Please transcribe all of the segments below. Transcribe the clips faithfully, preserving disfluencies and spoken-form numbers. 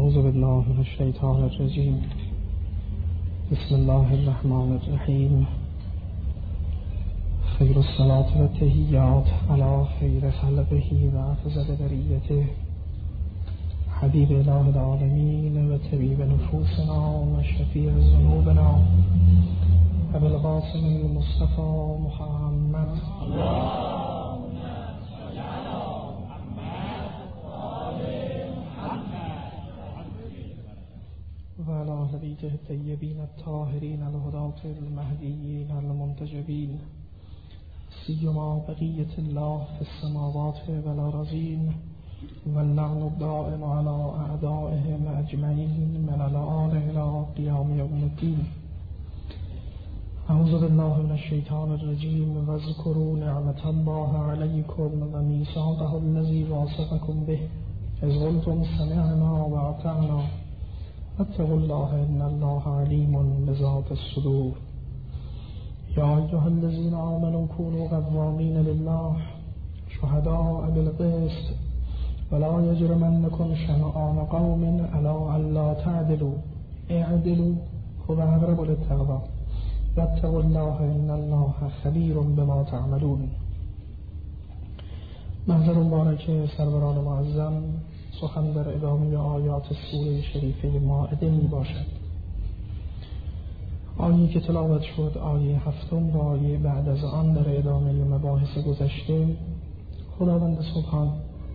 اعوذ بالله من الشیطان الرجیم. بسم الله الرحمن الرحیم. خیر الصلاة و تحیات علی خیر خلقه و افضل بریته حبیب اله العالمین و طبیب نفوسنا و شفیع ذنوبنا ابو القاسم المصطفى محمد و علی اهل بیته الطیبین الطاهرین الهداة المهدیین المنتجبین سیما بقیة الله فی السماوات والارضین واللعن الدائم على اعدائهم اجمعین من الآن الى قیام یوم الدین. اعوذ بالله من الشیطان الرجیم. واذکروا نعمت الله علیکم و میثاقه الذی واثقکم به اذ قلتم سمعنا و اطعنا واتقوا الله ان الله علیم بذات الصدور. یا ایها الذین آمنوا كونوا قوامین لله شهداء بالقسط ولا یجرمنکم شنآن قوم علی الا تعدلوا اعدلوا هو اقرب للتقوی واتقوا الله ان الله خبیر بما تعملون. منظر مبارک سروران معظم سخن در ادامه آیات سوره شریفه مائده می باشد. آیه که تلاوت شد آیه هفتم و آیه بعد از آن در ادامه مباحث گذشته. خداوند سبحان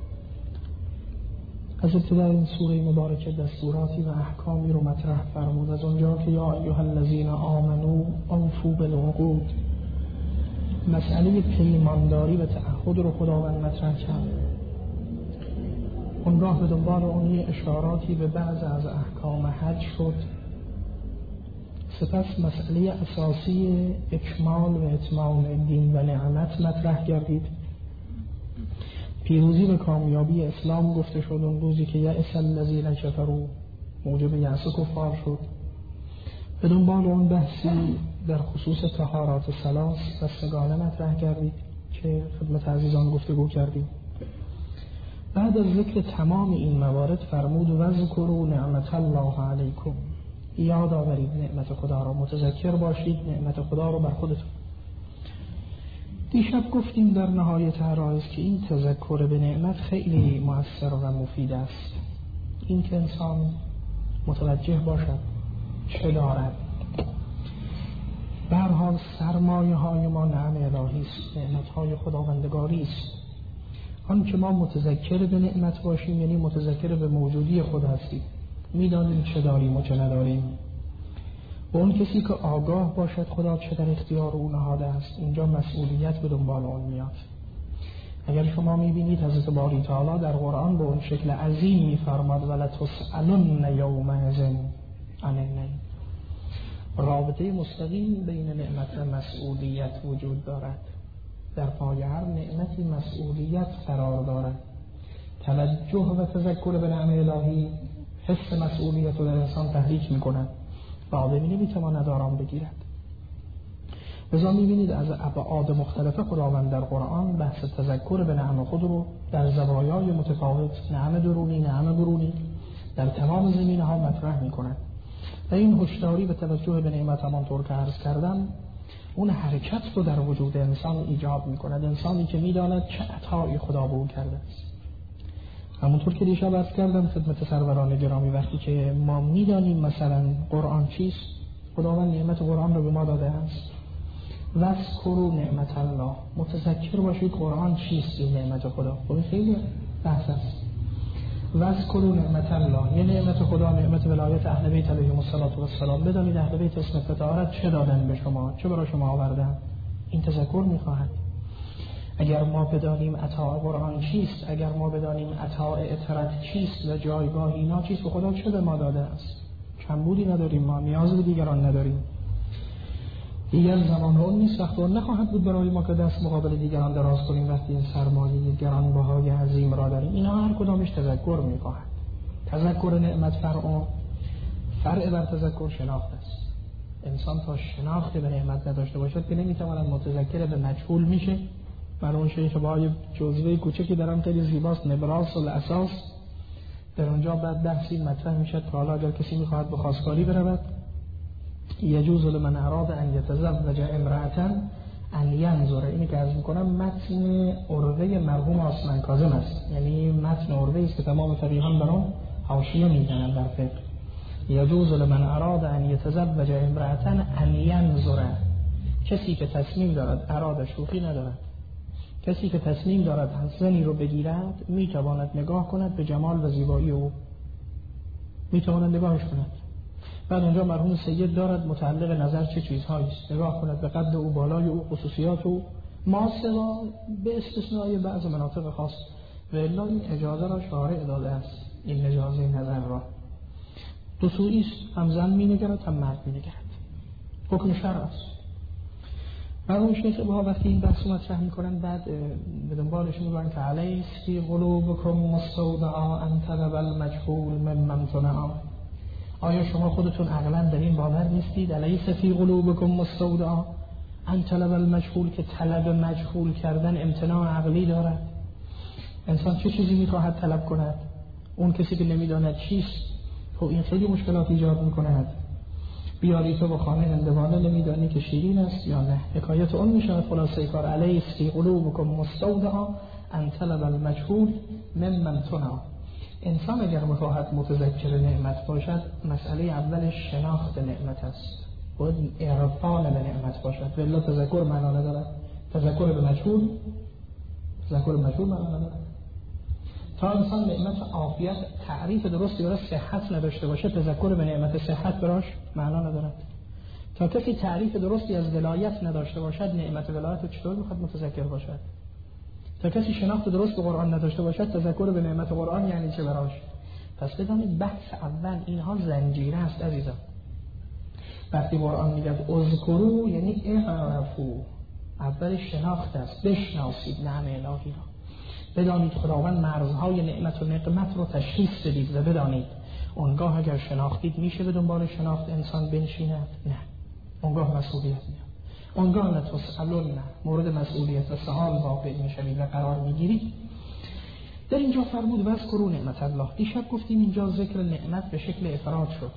از ابتدای این سوره مبارکه دستوراتی و احکامی رو مطرح فرمود. از اونجا که یا ایها الذین آمنوا اوفوا بالعقود، مسئله پیمانداری و تعهد رو خداوند مطرح کرد. اون راه به دنبال اون اشاراتی به بعض از احکام حج شد. سپس مسئله اساسی اکمال و اتمام دین و نعمت مطرح گردید. پیروزی و کامیابی اسلام گفته شد. اون روزی که یأس الذین کفروا موجب یأس کفار شد. به دنبال اون بحثی در خصوص طهارات ثلاث و سگانه مطرح گردید که خدمت عزیزان گفتگو کردیم. بعد از ذکر تمام این موارد فرمود واذکروا نعمت الله علیکم، یاد آورید نعمت خدا را، متذکر باشید نعمت خدا را بر خودتون. دیشب گفتیم در نهایت عرایض که این تذکر به نعمت خیلی مؤثر و مفید است. این که انسان متوجه باشد چه دارد. به هر حال سرمایه های ما نعم الهی است، نعمت های خداوندگاری است. آن که ما متذکر به نعمت باشیم یعنی متذکر به موجودی خود هستیم، میدانیم چه داریم و چه نداریم. و اون کسی که آگاه باشد خدا چه در اختیار او نهاده است، اینجا مسئولیت به دنبال اون میاد. اگر شما میبینید حضرت باری تعالی در قرآن به اون شکل عظیم میفرماد ولتسألن یومئذ عن النعیم. رابطه مستقیم بین نعمت و مسئولیت وجود دارد. در پای هر نعمتی مسئولیت قرار دارد. توجه و تذکر به نعمت الهی حس مسئولیت رو در انسان تحریک میکند و آدمی نمیتواند آرام بگیرد. لذا میبینید از ابعاد مختلف خداوند در قرآن بحث تذکر به نعمت خود رو در زوایای متفاوت، نعمت درونی، نعمت برونی، در تمام زمینه ها مطرح میکند. و این هشداری و توجه به نعمت همانطور که عرض کردم اون حرکت رو در وجود انسان ایجاد میکند. انسانی که میداند چه عطایی خدا به او کرده است. همونطور که دیشب عرض کردم خدمت سروران گرامی، وقتی که ما میدانیم مثلا قرآن چیست، خداوند نعمت قرآن رو به ما داده است. واذکروا نعمت الله، متذکر باشید قرآن چیست. این نعمت خدا خب خیلی بحث است. واذکروا نعمت الله، یه نعمت خدا، نعمت ولایت اهل بیت علیهم السلام. بدانید اهل بیت اسم فتارت چه دادن به شما، چه برای شما آوردن. این تذکر میخواهد. اگر ما بدانیم عطا قرآن چیست، اگر ما بدانیم عطا اطرت چیست و جایگاه اینا چیست و خدا چه به ما داده است، کمبودی نداریم، ما نیاز به دیگران نداریم. دیگر زمان اون نیست وقت اون نخواهد بود برای ما که دست مقابل دیگران دراز کنیم وقتی این سرمایه گرانبهای عظیم را داریم. اینا هر کدامش تذکر میخواهد. تذکر نعمت فرع فرع بر تذکر شناخت است. انسان تا شناخت به نعمت نداشته باشد که نمیتواند متذکر به مجهول میشه. من اون شیخ با جزوه کوچکی دارم خیلی زیباست، نبراس الاساس در اونجا بعد بحثی مطرح میشد که حالا اگر کسی میخواهد به خواستگاری برود، یجوز لمن اراد ان یتزوج امرأة ان ینظر. اینی که عرض میکنم متن عرضه مرحوم عثمان کاظم است، یعنی متن عرضه است که تمام فقیهان بر آن حاشیه میزنند در فقه. یجوز لمن اراد ان یتزوج امرأة ان ینظر، کسی که تصمیم دارد، اراده شوخی ندارد، کسی که تصمیم دارد زنی رو بگیرد میتواند نگاه کند به جمال و زیبایی او، میتواند نگاهش کند. بعد اونجا مرحوم سید دارد متعلق نظر چه چیزهایی است، نگاه کند به قد او، بالای او، خصوصیات او، ما سوا به استثنای بعض مناطق خاص. و الا این اجازه را شارع داده است، این اجازه نظر را دو سویی است، هم زن مینگرد هم مرد مینگرد، حکم شرع است. مرحوم شیخ ابها وقتی این بحث مطرح میکنن بعد به دنبالش میبرن که علیس فی قلوبکم مستودعا ان طلب المجهول ممن تنعا. آیا شما خودتون عقلا در این باور نیستید؟ علیس فی قلوبکم مستودعا ان طلب المجهول، که طلب مجهول کردن امتناع عقلی دارد. انسان چه چیزی میخواهد طلب کند؟ اون کسی که نمیداند چیست. خب این خیلی مشکلات ایجاد میکند. بیاری تو با خانه هندوانه نمیدانی که شیرین است یا نه. حکایت اون میشه خلاصه کار علیس فی قلوبکم مستودعا ان طلب المجهول ممن تنعا. انسان اگر میخواهد متذکر نعمت باشد، مسئله اولش شناخت نعمت است، باید عرفان به نعمت باشد. ولی تذکر معنا ندارد. تذکر به مجهول، تذکر به مجهول معنا ندارد. تا انسان نعمت عافیت تعریف درستی برای صحت نداشته باشه، تذکر به نعمت صحت براش معنا ندارد. تا کسی تعریف درستی از ولایت نداشته باشد، نعمت ولایت رو چطور میخواد متذکر باشد؟ تا کسی شناخت درست به قرآن نداشته باشد، تذکر به نعمت قرآن یعنی چه براش؟ پس بدانید بحث اول اینها زنجیره است عزیزان. وقتی قرآن میگه اذکروا یعنی اعرفوا، اول شناخت است، بشناسید نعم الهی را، بدانید خداوند مرزهای نعمت و نقمت رو تشخیص بدید و بدانید. اونگاه اگر شناختید میشه به دنبال شناخت انسان بنشیند؟ نه، اونگاه مسئولیت میاد. اونگاه نتسألون، مورد مسئولیت و سوال واقع میشوید و قرار میگیرید. در اینجا فرمود واذکروا نعمت الله. دیشب گفتیم اینجا ذکر نعمت به شکل افراد شد.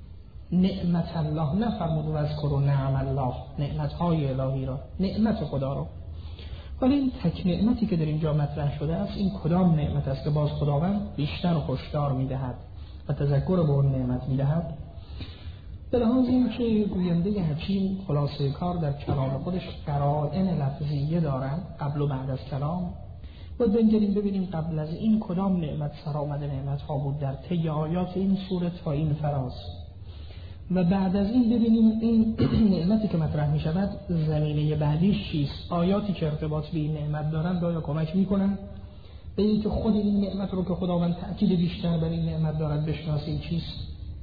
نعمت الله، نه فرمود واذکروا نعم الله، نعمتهای الهی را، نعمت خدا را. ولی این تک نعمتی که در اینجا مطرح شده است، این کدام نعمت است که باز خداوند بیشتر هشدار میدهد و تذکر به اون نعمت میدهد؟ به لحاظ این که گوینده حکیم خلاصه کار در کلام خودش قرائن لفظیه دارند قبل و بعد از کلام، و بنگریم ببینیم قبل از این کدام نعمت سرآمد نعمت ها بود در طی آیات این سوره تا این فراز، و بعد از این ببینیم این نعمتی که مطرح می شود زمینه بعدیش چیست. آیاتی که ارتباط به این نعمت دارند آیا کمک می کنند به این که خود این نعمت رو که خداوند تأکید بیشتر بر این نعمت دارد بشناسیم چیست؟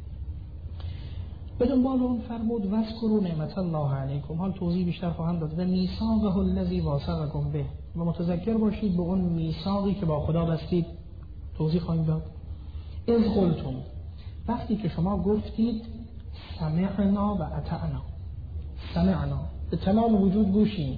به دنبال اون فرمود واذکروا نعمت الله علیکم. حال توضیح بیشتر خواهم داد. و میثاقه الذی واثقکم به، و متذکر باشید به اون میثاقی که با خدا بستید. توضیح خواهیم داد. اذ قلتم، وقتی که شما گفتید سمعنا و اطعنا. سمعنا به تمام وجود گوشیم،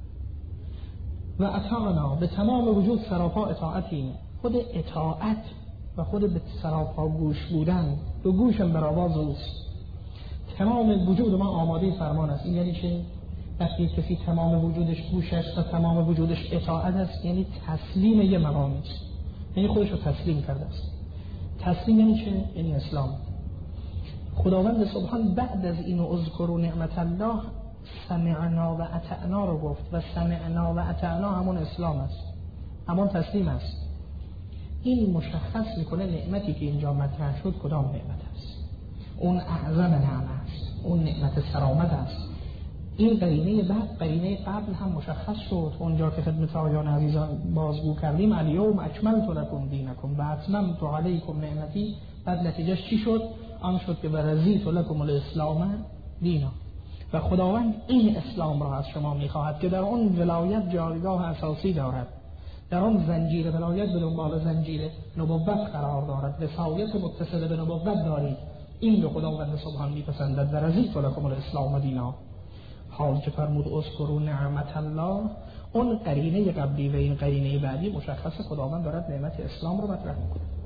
و اطعنا به تمام وجود سراپا اطاعتیم. خود اطاعت و خود به سراپا گوش بودن، دو گوشم بر آواز اوست. تمام وجود ما آماده فرمان است. این یعنی چه؟ وقتی کسی تمام وجودش گوش است و تمام وجودش اطاعت است، یعنی تسلیم یه مقامی است، یعنی خودش رو تسلیم کرده است. تسلیم یعنی چه؟ یعنی اسلام. خداوند سبحان بعد از اینو اذکروا نعمت الله سمعنا و اطعنا رو گفت، و سمعنا و اطعنا همون اسلام است، همون تسلیم است. این مشخص میکنه نعمتی که اینجا مطرح شد کدام نعمت است. اون اعظم نعمت است، اون نعمت سرآمد است. این قرینه بعد قرینه قبل هم مشخص شد. اونجا که خدمت آیان عزیزان بازگو کردیم الیوم اکملت لکم دینکم و اتممت علیکم نعمتی، بعد نتیجهش چی شد؟ آن شد که ورضیت لکم الاسلام دینا. و خداوند این اسلام را از شما میخواهد که در اون ولایت جایگاه اساسی دارد، در اون زنجیر ولایت به دنبال زنجیر نبوت قرار دارد، وصایت متصل به نبوت دارید. این رو خداوند سبحان میپسندد. ورضیت لکم الاسلام دینا. حال که فرمود اذکروا نعمت الله، اون قرینه قبلی و این قرینه بعدی مشخص خداوند دارد نعمت اسلام رو مطرح میکنه.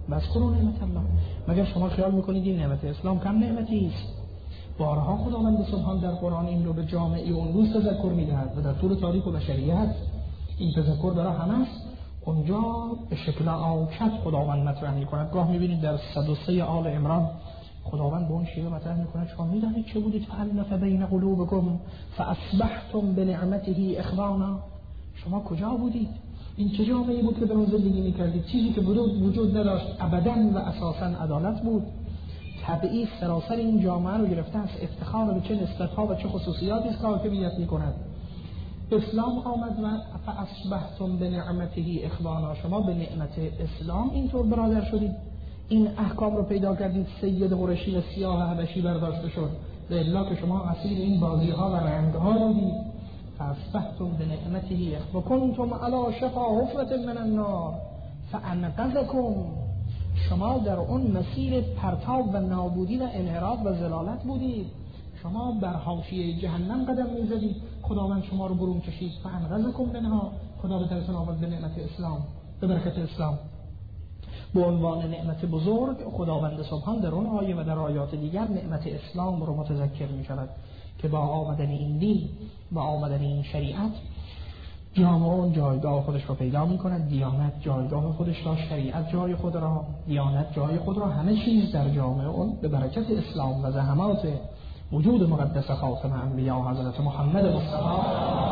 واذکروا نعمت الله. مگر شما خیال میکنید این نعمت اسلام کم نعمتی است؟ بارها خداوند سبحان در قرآن این رو به جامعه اون روز تذکر میدهد و در طول تاریخ و بشریت این تذکر داره همه است. اونجا به شکل آوچت خداوند مطرح میکند. گاه میبینید در صد و سه آل عمران خداوند به اون شیوه مطرح میکند شما میدانید چه بودید؟ فألف بین قلوبکم فاصبحتم بنعمته اخوانا. شما کجا بودید؟ این چه جامعه‌ای بود که در اون زندگی میکردید؟ چیزی که وجود نداشت ابداً و اساساً عدالت بود. طبیعی سراسر این جامعه رو گرفته است. افتخار به چه نسبت‌ها و چه خصوصیاتی است که حاکمیت میکند. اسلام آمد و فاصبحتم بنعمته اخوانا. شما به نعمت اسلام اینطور برادر شدید. این احکام رو پیدا کردید. سید قریشی و سیاه حبشی برداشته شد و الا که شما اسیر این بازی‌ها و رنگ‌ها بودید. فاصبحتم بنعمته وکنتم علی شفا حفرة من النار فانقذکم. شما در اون مسیر پرتاب و نابودی و انحراف و ضلالت بودید. شما بر حاشیه جهنم قدم می‌زدید. خداوند شما رو برون کشید. فانقذکم منها. خدا به درتون آورد به نعمت اسلام، به برکت اسلام. به عنوان نعمت بزرگ خداوند سبحان در اون آیه و در آیات دیگر نعمت اسلام رو متذکر می‌شود که با آمدن این دین و آمدن این شریعت جامعه جایگاه خودش رو پیدا می‌کند. دیانت جایگاه خودش را، شریعت جای خود را، دیانت جای خود را، همه چیز در جامعه اون به برکت اسلام و زحمات وجود مقدس خاتم انبیا حضرت محمد مصطفی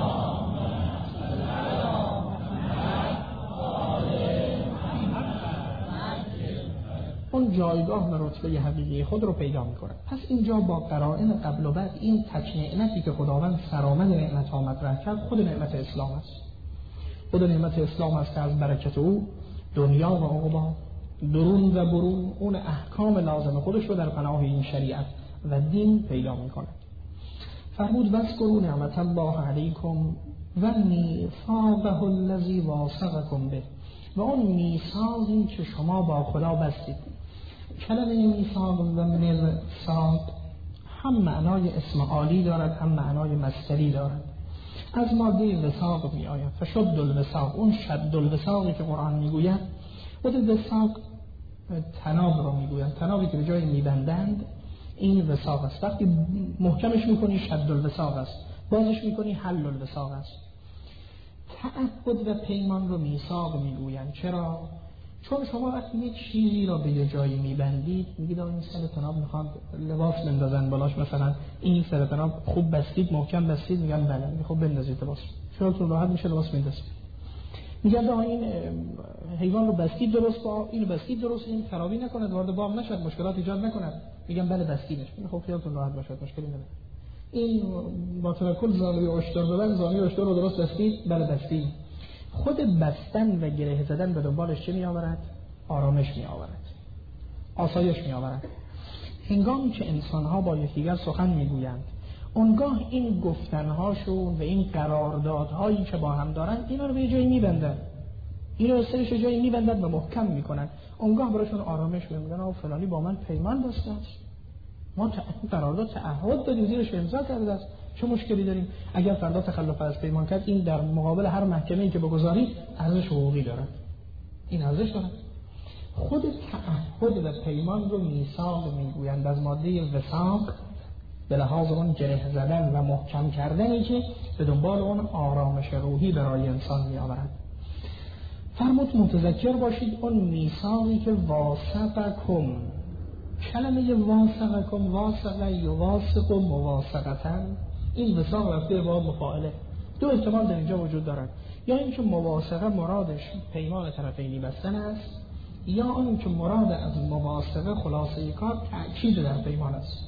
اون جایگاه و رتبه حقیقی خود رو پیدا می‌کند. پس اینجا با قرائن قبل و بعد این تک نعمتی که خداوند سرآمد نعمت ها مطرح کرد خود نعمت اسلام است. خود نعمت اسلام است که از برکت او دنیا و عقبا، درون و برون، اون احکام لازم خودش رو در پناه این شریعت و دین پیدا می‌کند. فرمود واذکروا نعمت الله علیکم و میثاقه الذی واثقکم به. و اون میثاقی که شما با خدا بستید. کلمه میثاق و میثاق هم معنای اسم عالی دارد هم معنای مصدری دارد. از ماده وثاق می آید. فشد الوثاق، اون شد الوثاقی که قرآن میگوید و وثاق تناب رو میگوید. تنابی که به جای میبندند این وثاق است. وقتی محکمش میکنی شد الوثاق است، بازش میکنی حل الوثاق است. تعهد و پیمان رو میثاق میگویند. چرا؟ چون شما وقتی یک چیزی را به یه جایی میبندید، میگید این سر تناب میخواد لباس بندازن بالاش، مثلا این سر تناب خوب بستید، محکم بستید، میگن بله خوب بندازید لباس، خیالتون راحت میشه لباس بندازید. میگن این حیوان رو بستید درست، با این بستید درست، این خرابی نکند، وارد بام نشد، مشکلات ایجاد نکند، میگن بله بستیدش، خب خیالتون راحت باشد، مشکلی نداره. این با توکل زانوی اشتر ببند، زانوی اشتر رو درست بستید، بله بستید. خود بستن و گره زدن به دنبالش چه می آورد؟ آرامش می آورد، آسایش می آورد. هنگامی که انسان‌ها با یکدیگر سخن میگویند، اونگاه این گفتن‌هاشون و این قراردادهایی که با هم دارن، اینا رو به جایی میبندن، اینا رو سرش جایی میبندن و محکم میکنن. اونگاه براشون آرامش میگن آ فلانی با من پیمان بسته است، ما قرارداد تعهد دادیم، زیرش امضا کرده است، چه مشکلی داریم؟ اگر فردا تخلف از پیمان کرد، این در مقابل هر محکمه‌ای که بگذاری ارزش حقوقی دارد، این ارزش دارد. خود تعهد و پیمان رو میثاق میگویند. از ماده وثاق به لحاظ اون گره زدن و محکم کردنی که به دنبال اون آرامش روحی برای انسان می آورد. فرمود متذکر باشید اون میثاقی که واسقکم، کلمه واسقکم، واسقه یواسق و مواسقتن، این وثاق رفته با مفاعله. دو احتمال در اینجا وجود دارد، یا اینکه مواسقه مرادش پیمان طرفینی بستن است، یا اون که مراد از مواسقه خلاصه کار تأکید در پیمان است.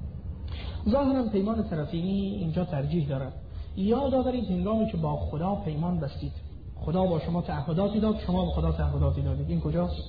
ظاهرا پیمان طرفینی اینجا ترجیح دارد. یاد آورید هنگامی که با خدا پیمان بستید، خدا با شما تعهداتی داد، شما با خدا تعهداتی دادید، این کجاست؟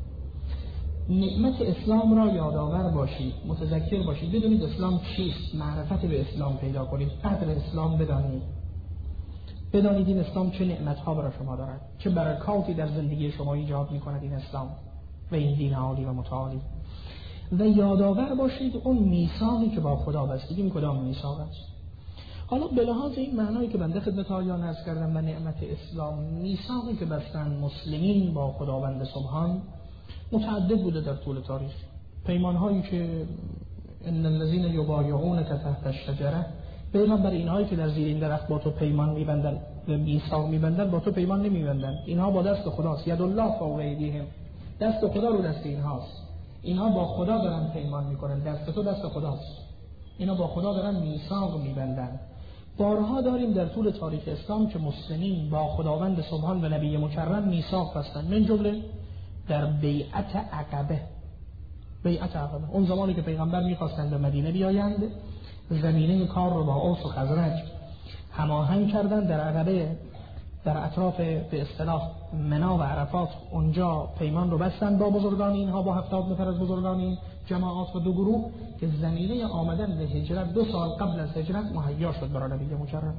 نعمت اسلام را یادآور باشید، متذکر باشید، بدونید اسلام چیست، معرفت به اسلام پیدا کنید، قدر اسلام بدانید، بدانید این اسلام چه نعمت‌ها برای شما دارد، چه برکاتی در زندگی شما ایجاد می‌کند این اسلام و این دین عالی و متعالی. و یادآور باشید اون میثاقی که با خدا بستید، این کدام میثاق است؟ حالا به لحاظ این معنایی که بنده خدمت آیان عرض کردم و نعمت اسلام، میثاقی که بستن مسلمین با خداوند سبحان متعدد بوده در طول تاریخ. پیمان هایی که ان الذين یبایعونک تحت الشجره، پیغمبر اینهایی که در زیر این درخت با تو پیمان میبندن و میثاق میبندن با تو پیمان نمیبندن، اینها با دست خداست. ید الله فوق ایدیهم، دست خدا رو دست اینهاست. اینها با خدا دارن پیمان میکنن، دست تو دست خداست. اینا با خدا دارن میثاق میبندن. بارها داریم در طول تاریخ اسلام که مسلمین با خداوند سبحان و نبی مکرم میثاق بستن، من جمله در بیعت عقبه. بیعت عقبه اون زمانی که پیغمبر میخواستند به مدینه بیایند، زمینه کار رو با اوس و خزرج هماهنگ کردن. در عقبه در اطراف به اصطلاح منا و عرفات اونجا پیمان رو بستن با بزرگان اینها، با هفتاد نفر از بزرگان این جماعات و دو گروه، که زمینه آمدن به هجرت دو سال قبل از هجرت مهیا شد برای نبی مکرم.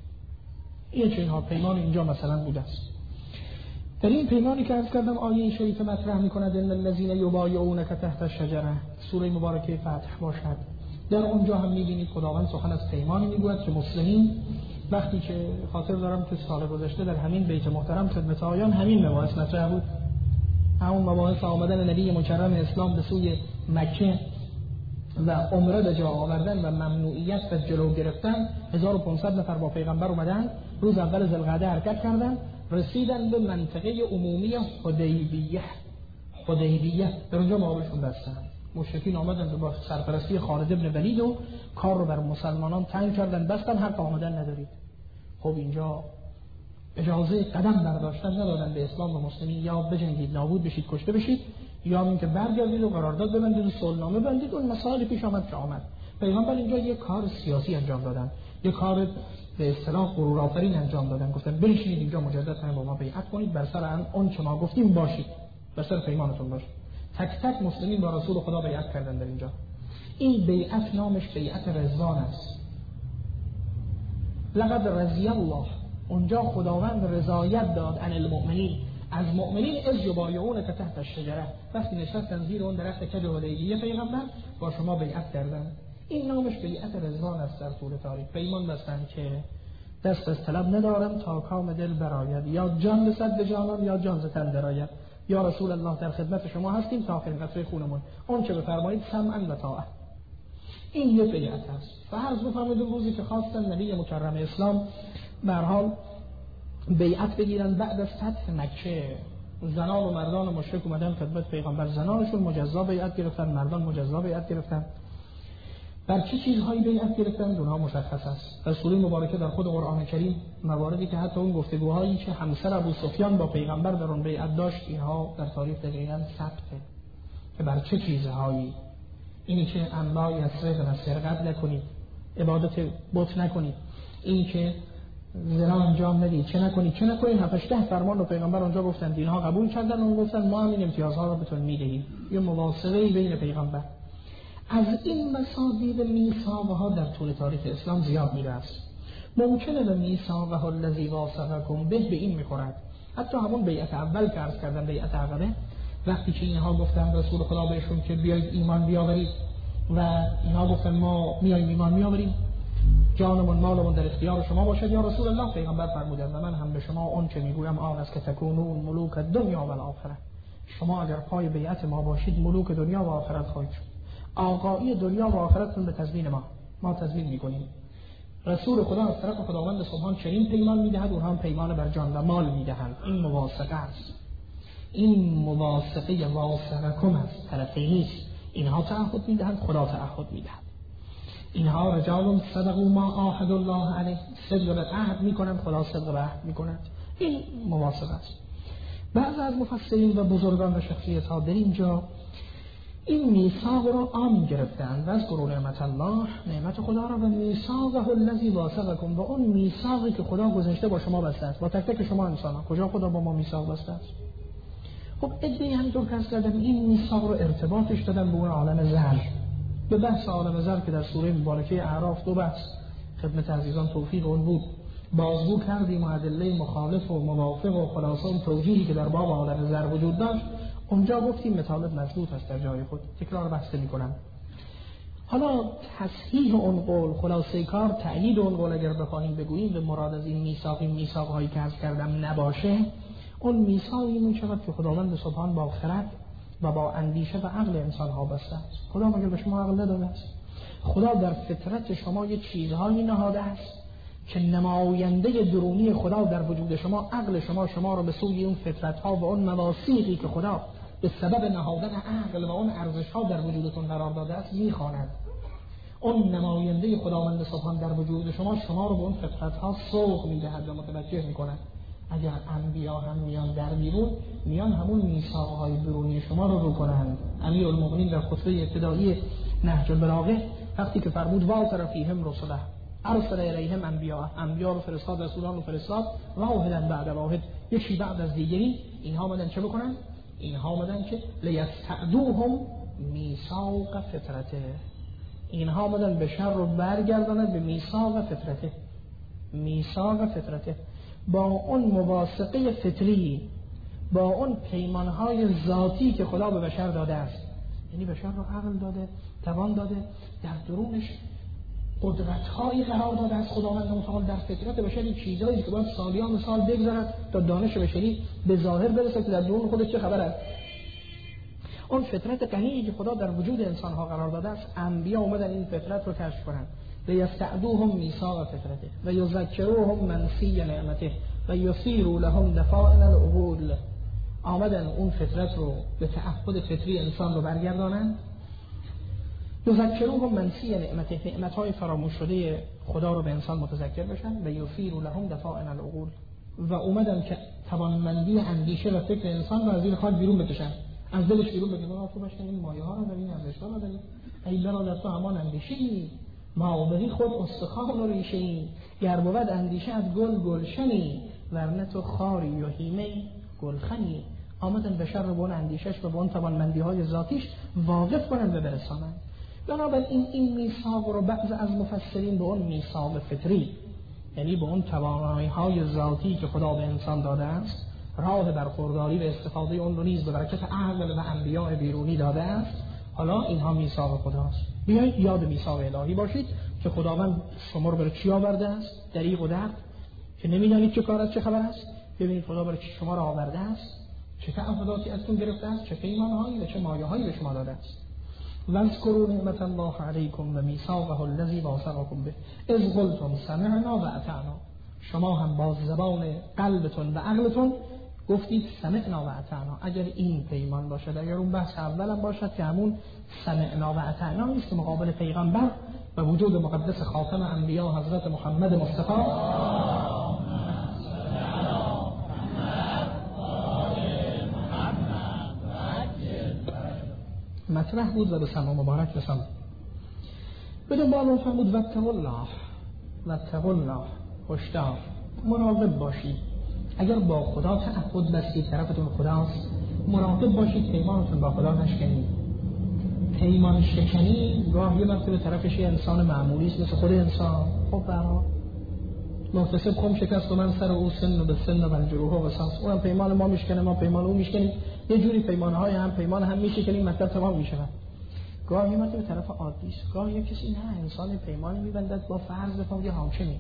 این چه اینها پیمان اینجا مثلا بوده است. در این پیمانی که عرض کردم آیه شریف مطرح می‌کند ان الذين یبایعونک تحت الشجره، سوره مبارکه فتح باشد. در اونجا هم می‌بینید خداوند سخن از پیمانی میگوید که مسلمین وقتی که خاطر دارم که سال گذشته در همین بیت محترم خدمت آیان همین مباحث مطرح بود، همون مباحث آمدن نبی مکرم اسلام به سوی مکه و عمره به جا آوردن و ممنوعیت و جلو گرفتن. هزار و پانصد نفر با پیغمبر اومدن، روز اول ذوالقعده حرکت کردن، رسیدن به منطقه عمومی حدیبیه. حدیبیه در اونجا مقابلشون بستن. مشرکین آمدن با سرپرستی خالد ابن ولید و کار رو بر مسلمانان تنگ کردن، بستن، حق آمدن ندارید. خب اینجا اجازه قدم برداشتن ندادن به اسلام و مسلمین، یا بجنگید نابود بشید کشته بشید، یا اینکه برگردید و قرارداد ببندید و صلحنامه بندید. اون مسائل پیش آمد که آمد. پیغمبر اینجا یک کار سیاسی انجام دادن، یک کار به اصطلاح غرورآفرین انجام دادن. گفتن بنشینید اینجا مجدد هم با ما بیعت کنید، بر سر اون که ما گفتیم باشید، بر سر پیمانتون باشید. تک تک مسلمین با رسول خدا بیعت کردن در اینجا. این بیعت نامش بیعت رضوان است. لقد رضی الله، اونجا خداوند رضایت داد عن المؤمنین، از مؤمنین از یبایعونک تحت الشجره، وقتی نشستن زیر اون درخت کج حدیبیه پیغمبر با شما بیعت کردن. این نامش بیعت رضوان است. در طول تاریخ پیمان بستن که دست از طلب ندارم تا کام دل براید، یا جان به صد جانان یا جان ز تن درآید. یا رسول الله در خدمت شما هستیم تا آخرین قطره خونمون، اون چه بفرمایید سمعا و طاعه. این یه بیعت است. فرض بفرمایید روزی که خواستن نبی مکرم اسلام به هر حال بیعت بگیرن بعد از فتح مکه، زنان و مردان و مشرک اومدن خدمت پیغمبر، زنانشون مجزا بیعت گرفتن، مردان مجزا بیعت گرفتن. بر چه چیزهایی بیعت گرفتن اونها مشخص است. در سوره مبارکه در خود قرآن کریم مواردی که حتی اون گفتگوهایی که همسر ابو سفیان با پیغمبر در اون بیعت داشت، اینها در تاریخ دقیقاً ثبته که بر چه چیزهایی. اینی که انواع یسرق و سرقت نکنید، عبادت بت نکنید، این که زنا انجام ندید، چه نکنید چه نکنید. هفتش ده فرمان رو پیغمبر اونجا گفتن، اینها قبول کردن و گفتن ما هم این امتیازها رو بهتون میدهیم. یه مواصله بین پیغمبر. از این مسابقه میثاقها در طول تاریخ اسلام زیاد میره است. ممکنه به میثاقه الذی واثقکم به به این میخورد. حتی همون بیعت اول که عرض کردم، بیعت عقبه، وقتی که اینها گفتن رسول خدا بهشون که بیایید ایمان بیاورید و اینها گفتن ما میایم ایمان میآوریم، جانمون مالمون در اختیار شما باشد یا رسول الله. پیغمبر فرمودند و من هم به شما اون که میگویم آن است که تکونون ملوک دنیا و آخرت. شما اگر پای بیعت ما باشید ملوک دنیا و آخرت خواهید شد. آقایی دنیا و آخرتتون به تضمین ما، ما تضمین میکنیم. رسول خدا از طرف خداوند سبحان چنین پیمان میدهد، اونها هم پیمان بر جان و مال میدهند. این مواسقه است. این مواسقه واثقکم است، طرفینی است. اینها تعهد میدهند، خدا تعهد میدهد. اینها رجال صدقوا ما عاهدوا الله علیه، صدق به عهد میکنند، خدا صدق به عهد میکند. این مواسقه است. بعضی از مفسرین و بزرگان و شخصیت ها در اینجا این میثاق را عام گرفتند و از قرون نعمت الله، نعمت خدا را و میثاقه الذی واثقکم، و اون میثاقی که خدا گذاشته با شما بسته است، با تک تک شما انسان‌ها. کجا خدا با ما میثاق بسته است؟ خب ادعی همینطور که از کردن این میثاق رو ارتباطش دادن به اون عالم زر، به بحث عالم زر که در سوره مبارکه اعراف دو بحث خدمت عزیزان توفیق اون بود. بازگو کردیم ادله مخالف و موافق و خلاصه اون توجیهی که در باب عالم زر وجود داشت. اونجا گفتیم مطالب مضبوط است در جای خود، تکرار بحث نمی‌کنم. حالا تصحیح اون قول، خلاصه کار، تأیید اون قول اگر بخوایم بگوییم به مراد از این میثاق، این میثاق‌هایی که عرض کردم نباشه، اون میثاقی می شود که خداوند سبحان با خرد و با اندیشه و عقل انسان ها بسته است. خدا مگر به شما عقل نداده است؟ خدا در فطرت شما یه چیزهایی نهاده است که نماینده درونی خدا در وجود شما، عقل شما شما رو به سوی اون فطرت ها و اون مواثیقی که خدا به سبب نهادن عقل و اون ارزش ها در وجودتون قرار داده است میخواند. اون نماینده خداوند سبحان در وجود شما شما رو به اون فطرت ها سوق میدهد و متوجه میکند. اگر انبیا هم میان در بیرون، میان همون میثاق‌های درونی شما رو رو کنند. امیرالمومنین در خطبه ابتدایی نهج البلاغه وقتی که فرمود واثر فیهم رسله ارسل الیهم انبیا، انبیا رو فرستاد، رسولان رو فرستاد، واحدا بعد واحد، یکی بعد از دیگری. اینها آمدن چه بکنن؟ اینها آمدن که لیستعدوهم میثاق فطرته، اینها آمدن به شر رو برگردانند به میثاق فطرته. میثاق فطرته با اون موافقه فطری، با اون پیمانهای ذاتی که خدا به بشر داده است. یعنی بشر رو عقل داده، توان داده، در درونش قدرت‌های قرار داده است خداوند متعال در فطرت بشری، چیزایی که باید سالیان سال بگذرد تا دانش بشری به ظاهر برسه که در درون خودش چه خبر است. اون فطرت غنی که خدا در وجود انسان‌ها قرار داده است، انبیا اومدن این فطرت رو کشف کنند. لیستعدوهم میثاق فطرته و یذکروهم منسی نعمته و یثیروا لهم دفائن العقول. آمدن اون فطرت رو به تعهد فطری انسان رو برگردانند. یذکروهم منسی نعمته، نعمت‌های فراموش شده خدا رو به انسان متذکر بشن. و یثیروا لهم دفائن العقول، و اومدن که توانمندی اندیشه و فکر انسان رو از زیر خاک بیرون بکشن، از دلش بیرون بگیرن. ما تو باشین این مایه ها رو داریم، ارزش‌ها رو داریم. ای برادر تو همان اندیشه‌ای، ما بهی خود استخوان و ریشه‌ای. گر بود اندیشه از گل گلشنی، ورنه تو خاری و هیمه گلخنی. آمدن بشر رو به اون اندیشش و به اون توانمندی‌های ذاتیش واقف کنند و برسانند. بنابراین این این میثاق رو بعض از مفسرین به اون میثاق فطری، یعنی به اون توانایی‌های ذاتی که خدا به انسان داده است، راه برخورداری و استفاده اون رو نیز به برکت عقل و انبیاء بیرونی داده است. حالا اینها میثاق خداست. بیایید یاد میثاق الهی باشید که خداوند شما رو برای چی آورده است؟ دریغ و درد که نمیدانید چه کار است، چه خبر است. ببینید خدا برای چی شما را آورده است، چه تعهداتی ازتون گرفته است، چه پیمانهایی و چه مایه‌هایی به شما داده است. واذکروا نعمت الله علیکم و میثاقه الذی واثقکم به اذ قلتم سمعنا و اطعنا. شما هم با زبان قلبتون و عقلتون گفتید سمعنا و اطعنا. اگر این پیمان باشد، اگر اون بحث اولم باشد که همون سمعنا و اطعنا نیست مقابل پیغمبر و وجود مقدس خاتم انبیا حضرت محمد مصطفی مطرح بود و به سما مبارک رسم. بدون بالون فرمود واتقوا الله واتقوا الله، هشدار، مراقب باشید. اگر با خدا تعهد بستید، طرفتون خداست، مراقب باشید پیمانتون با خدا نشکنید. پیمان شکنی گاهی وقتی به طرفش یه انسان معمولی است مثل خود انسان، خب برها محتسب خم شکست و من سر او سن و به سن و بلجروه و بساس، اونم پیمان ما میشکنه، ما پیمان او میشکنیم، یه جوری پیمانهای هم پیمان هم میشکنیم، مطلب تمام میشود. گاهی وقتی به طرف عادی است، گاهی کسی نه انسان پیمانی میبندد با فرض بفهم یه حاکمی،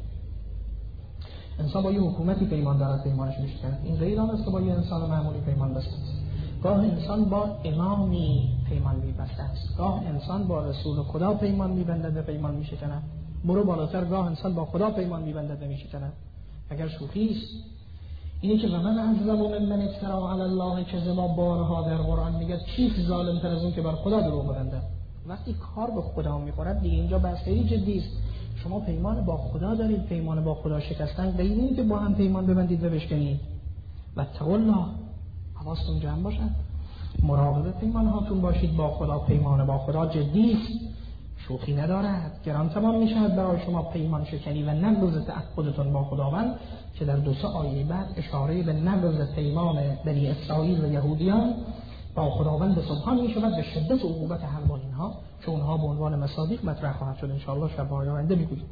انسان با یه حکومتی پیمان دارد پیمانش میشکنه. این غیر آن است که با یه انسان معمولی پیمان بسته است. گاه انسان با امامی پیمان میبسته است، گاه انسان با رسول خدا پیمان میبندد و پیمان میشکند. برو بالاتر، گاه انسان با خدا پیمان میبندد و میشکند. اگر شوخی است اینه که من اعظم من افترا علی الله کذبا بارها در قرآن میگه چیست ظالم تر از اون که بر خدا دروغ ببنده. وقتی کار به خدا میخورد دیگه اینجا بحث خیلی جدی است. شما پیمان با خدا دارید، پیمان با خدا شکستن غیر اینه که با هم پیمان ببندید و بشکنید. و اتقوا الله، حواستون جمع باشد، مراقب پیمان هاتون باشید. با خدا پیمان با خدا جدی است، شوخی ندارد. گران تمام میشود برای شما پیمان شکنی و نقض تعهدتون با خداوند که در دو سه آیه بعد اشاره به نقض پیمان بنی اسرائیل و یهودیان با خداوند سبحان میشود به شدت عقوبت هر با اینها، چون اونها به عنوان مصادیق مطرح خواهد شد ان شاء الله شب‌های آینده میگوییم.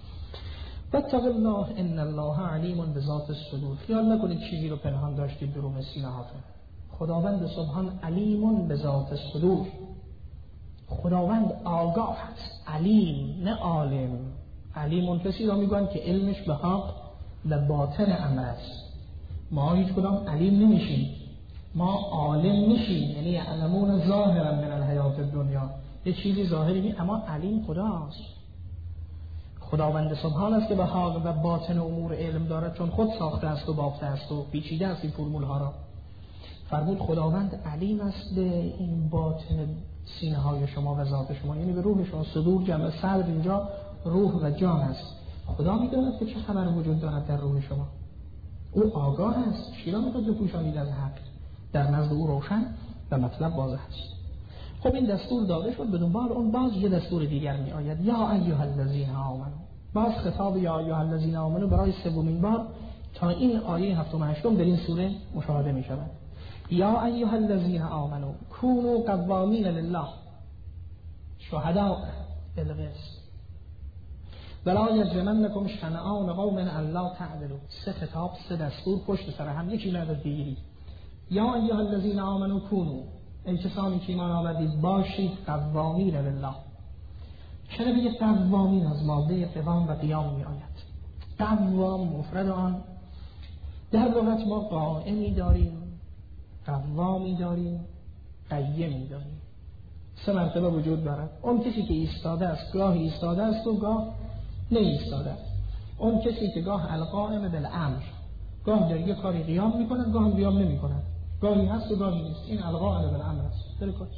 واتقوا الله ان الله علیم بذات الصدور. خیال نکنید چیزی رو پنهان داشتید درون سینه هاتون. خداوند سبحان علیم بذات الصدور. خداوند آگاه است، علیم نه عالم. علیم کسی را میگن که علمش به حق و باطن امر است. ما هیچ کدام علیم نمیشیم. ما عالم میشیم، یعنی علمون ظاهرا من الحیات دنیا، یه چیزی ظاهری نیست، اما علیم خداست. خداوند سبحان است که به حق و باطن امور علم دارد، چون خود ساخته است و بافته است و پیچیده است این فرمول ها را. فرمود خداوند علیم است به این باطن سینه های شما و ذات شما، یعنی به روح شما. صدور جمع صدر اینجا روح و جان است. خدا میداند که چه خبر وجود دارد در روح شما. او آگاه است، چرا میخواد بپوشانید از حق؟ در نزد او روشن و مطلب واضح است. خب این دستور داده شد، به دنبال اون باز یه دستور دیگر می آید. یا ایها الذین آمنو، باز خطاب یا ایها الذین آمنو برای سومین بار تا این آیه هفتم و هشتم در این سوره مشاهده می شود. یا ایها الذین آمنو کونوا قوامین لله شهداء بالقسط ولا یجرمنکم شنآن قوم الا تعدلوا. سه خطاب، سه دستور پشت سر هم، یکی بعد از دیگری. یا ایها الذین آمنو کونوا، ای کسانی که ایمان آوردید باشید قوامین لله. چرا بگه قوامین؟ از ماده قوام و قیام می آید. قوام مفرد آن، در لغت ما قائمی داریم، قوامی داریم، قیمی داریم. سه مرتبه وجود دارد. اون کسی که ایستاده است گاه ایستاده است و گاه نه ایستاده است. اون کسی که گاه القائم بالامر، گاه در یک کاری قیام می کند، گاه قیام نمی کند، گاهی هست و گاهی نیست. این القائم بالامر است. درکش.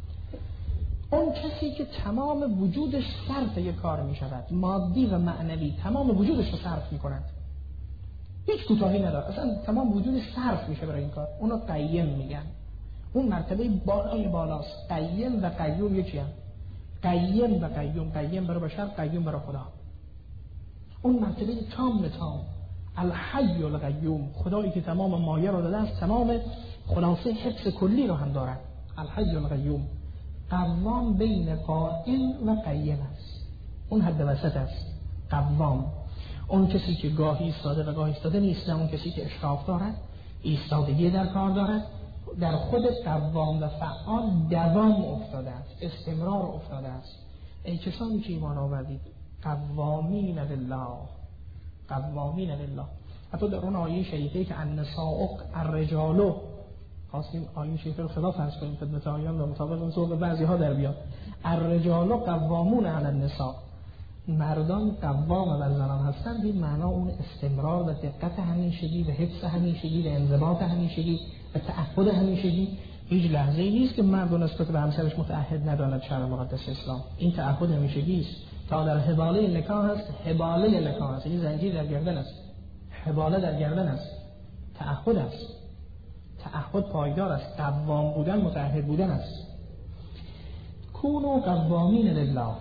اون کسی که تمام وجودش صرف یک کار می شود، مادی و معنوی، تمام وجودش رو صرف می کند، هیچ کوتاهی نداره، اصلا تمام وجودش صرف میشه برای این کار. اونو قیم میگن. اون مرتبه بالای بالاست. قیم و قیوم یکی هم. قیم و قیوم، قیم برای بشر، قیوم برای خدا. اون مرتبه تام تام، الحی القیوم، خدایی که تمام مایه رو داده است، تمام خلاصه حفظ کلی رو هم دارد. الحی القیوم. قوام بین قائم و قیم است. اون حد وسط است. قوام اون کسی که گاهی ایستاده و گاهی ایستاده نیست، نه اون کسی که اشراف دارد، ایستادگی در کار دارد، در خود قوام و فعال دوام افتاده است، استمرار افتاده است. ای کسانی که ایمان آوردید قوامین لله، قوامین لله. حتی در اون آیه شریفه که النساء الرجال، خواستیم آیه شریفه رو خلاف هست کنیم خدمت آیان و مطابق اون صحبت بعضی ها در بیاد. الرجال قوامون علی النساء، مردان قوام بر زنان هستند. این معنا اون استمرار و دقت همیشگی و حفظ همیشگی و انضباط همیشگی و تعهد همیشگی. هیچ لحظه‌ای نیست که مرد نسبت به همسرش متعهد نداند شرع مقدس اسلام. این تعهد همیشگی است. تا در حباله نکاح است، حباله نکاح است، این زنجیر در گردن است، حباله در گردن است، تعهد است. تعهد پایدار است، قوام بودن متعهد بودن است. کونوا قوامین لله،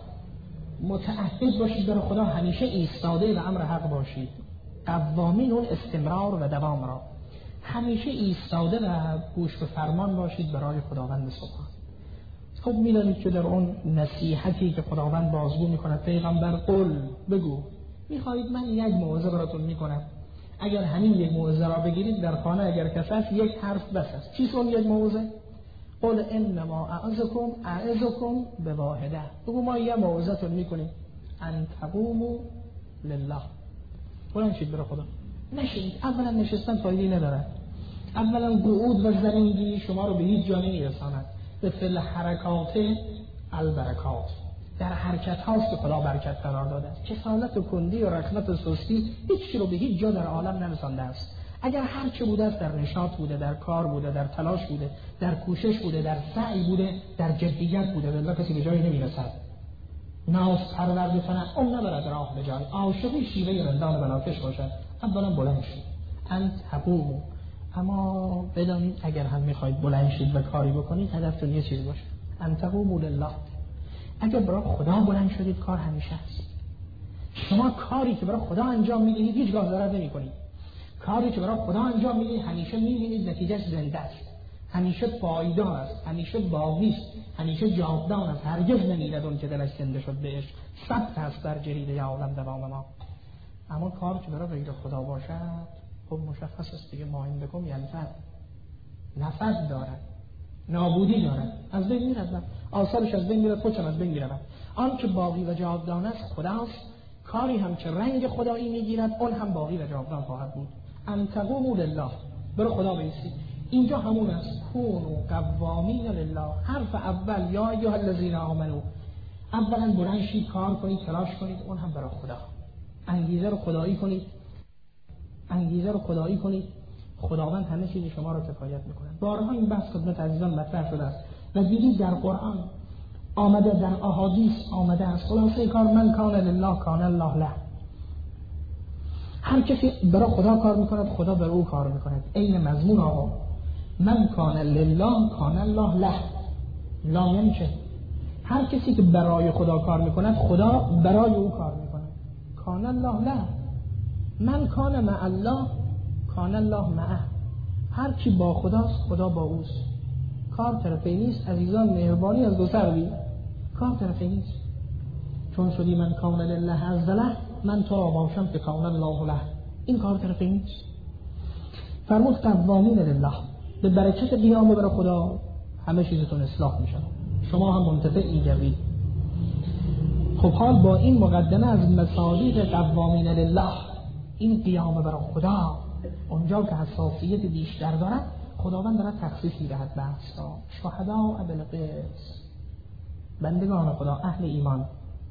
متعهد باشید برای خدا، همیشه ایستاده و امر حق باشید. قوامین اون استمرار و دوام را، همیشه ایستاده و گوش به فرمان باشید برای خداوند سبحان. خب میدانید که در اون نصیحتی که خداوند بازگو میکند، پیغمبر قل، بگو میخواهید من یک موعظه براتون میکنم، اگر همین یک موعظه را بگیرید در خانه اگر کسی است یک حرف بس است. چیست اون یک موعظه؟ قل انما اعظکم اعظکم بواحده، بگو ما یه موعظه‌تون میکنیم، ان تقوموا لله، بلند شید برای خدا. نشید. اولا نشستن فایده نداره، اولا قعود و زرنگی شما رو به هیچ جا نمیرساند. به فعل حرکات البرکات، در حرکت هاست که خدا برکت قرار داده است. کسالت و کندی و رخنت و سستی هیچ چی رو به هیچ جا در عالم نرسانده است. اگر هر چه بوده است در نشاط بوده، در کار بوده، در تلاش بوده، در کوشش بوده، در سعی بوده، در جدیت بوده، والله کسی به جایی نمیرسد. ناز پرورده کنه اون نبرد راه به جای. عاشقی شیوه رندان بناکش باشد. اولا بلند شید، ان تقوموا. اما بدانید اگر هم میخواید بلند شید و کاری بکنید، هدفتون یه چیز باشه، ان تقوموا لله. اگر برای خدا بلند شدید کار همیشه است. شما کاری که برای خدا انجام میدهید هیچگاه ضرر نمیکنید. کاری که برای خدا انجام میدهید همیشه میبینید نتیجهش زنده است، همیشه پایدار است، همیشه باقی است، همیشه جاودان است. هرگز نمیرد اون که دلش زنده شد بهش، ثبت است در جریده عالم دوام ما. اما کاری که برای غیر خدا باشد خب مشخص است دیگه، ما عندکم ینفد، نفد دارد، نابودی دارد، از بین میرد، آثارش از بین میرد، خودش از بین میرود. آن که باقی و جاودان است خداست. کاری هم که رنگ خدایی میگیرد اون هم باقی و جاودان خواهد بود. ان تقوموا لله، برای خدا بایستید. اینجا همون است، کونوا قوامین لله. حرف اول یا ایها الذین آمنو، اولا بلند شید، کار کنید، تلاش کنید، اون هم برای خدا. انگیزه رو خدایی کنید، انگیزه رو خدایی کنید. خداوند همه چیز شما رو کفایت میکنه. بارها این بحث خدمت عزیزان مطرح شده است و دیدید در قرآن آمده، در احادیث آمده است. خلاصه کار من کان لله کان الله له. هر کسی برای خدا کار میکند، خدا برای او کار میکند. عین مضمون آقا من کان لله کان الله له. لا یعنی چه؟ هر کسی که برای خدا کار میکند، خدا برای او کار میکند. کان الله له. من کان مع الله کان الله معه. هر کی با خداست، خدا با اوست. کار طرفی نیست عزیزان، مهربانی از دو سر بی. کار طرفی نیست. چون شدی من کان لله عز له، من تو را باشم که کان الله له. این کار طرفی نیست. فرمود قوامین لله، به برکت قیام برای خدا همه چیزتون اصلاح میشه، شما هم منتفع می‌شوید. خب حال با این مقدمه از مصادیق قوامین لله، این قیام برای خدا اونجا که حساسیت بیشتر دارد، خداوند دارد تخصیص می‌دهد بحث را. شهدا بالقسط، بندگان خدا اهل ایمان،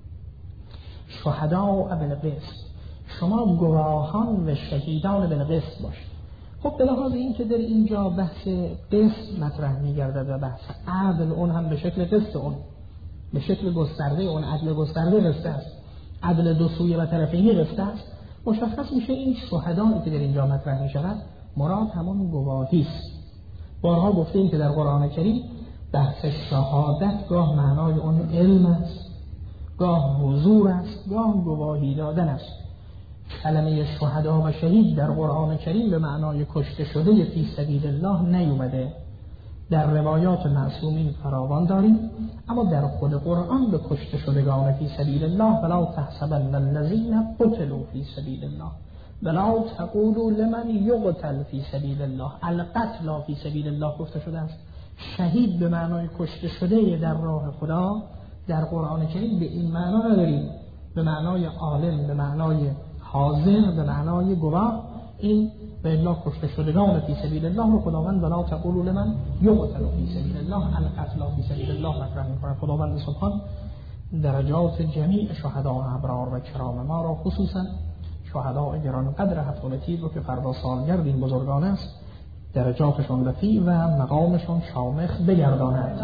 شهدا بالقسط، شما گواهان و شهیدان بالقسط باشید. خب به لحاظ این که در اینجا بحث قسط مطرح می‌گردد و بحث عدل، اون هم به شکل قسط، اون به شکل گسترده، اون عدل گسترده قسط است، عدل دو سویه و طرفینی قسط است. مشخص میشه این شهدایی که در اینجا مطرح می‌شود مراد همون گواهی است. بارها گفتیم که در قرآن کریم بحث شهادت گاه معنای اون علم است، گاه حضور است، گاه گواهی دادن است. کلمه شهدا و شهید در قرآن کریم به معنای کشته شده فی سبیل الله نیومده. در روایات معصومین فراوان داریم، اما در خود قرآن به کشته شدگان فی سبیل الله ولا تحسبن الذین قتلوا فی سبیل الله ولا تقولوا لمن یقتل فی سبیل الله. القتل فی سبیل الله گفته شده است. شهید به معنای کشته شده در راه خدا در قرآن کریم به این معنا نداریم، به معنای عالم، به معنای حاضر، به معنای گواه. این به الله کشته شدگان فی سبیل الله رو خداوند ولا تقولوا لمن یقتل فی سبیل الله القتل فی سبیل الله مطرح می‌کند. خداوند سبحان درجات جمیع شهدا و ابرار و کرام ما را، خصوصا شهدا گران قدر هفتم تیر رو که فردا سالگرد این بزرگان است، درجاتشون رفیع و مقامشون شامخ بگرداند.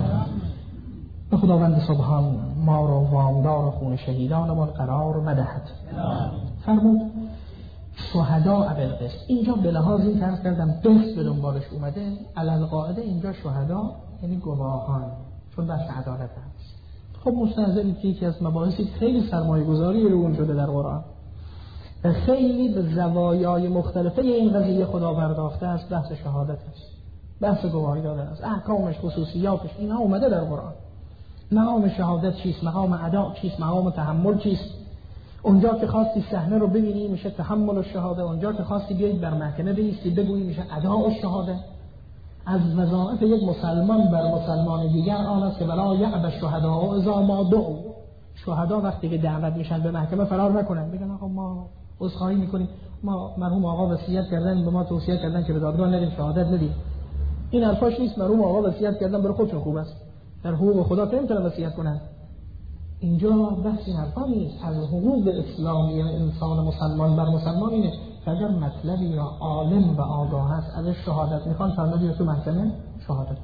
و خداوند سبحان ما را وامدار خون شهیدانمان قرار مدهد. فرمود شهدا بالقسط. اینجا به لحاظ این طرز کردم قسط به دنبالش اومده، علل قاعده اینجا شهدا یعنی گواهان، چون بحث عدالت هست. خب مستحضرید که یکی از مباحثی خیلی سرمایه گذاری رو اون شده در قرآن و خیلی به زوایای مختلفه این قضیه خدا پرداخته است، بحث شهادت است، بحث گواهی دادن است، احکامش، خصوصیاتش، اینها اومده در قرآن. مقام شهادت چیست، مقام ادا چیست، مقام تحمل چیست. اونجا که خواستی صحنه رو ببینی میشه تحمل الشهاده، اونجا که خواستی بیایید بر محکمه بایستی بگویی میشه اداء الشهاده. از وظایف یک مسلمان بر مسلمان دیگر آن است که ولا یأبی الشهداء اذا ما دعوا. شهدا وقتی که دعوت میشن به محکمه فرار نکنن، بگن آقا ما عذرخواهی میکنیم، ما مرحوم آقا وصیت کردن، به ما توصیه کردن که به دادگاه نریم شهادت ندیم. این حرفاش نیست. مرحوم آقا وصیت کردن برای خودشون خوب است، در حقوق خدا که نمیتونن وصیت کنن. اینجا بحث این حرفا نیست. از حقوق اسلامی انسان مسلمان بر مسلمان اینه که اگر مطلبی یا عالم و آگاه هست ازش شهادت میخوان، فرمودی تو محکمه شهادت.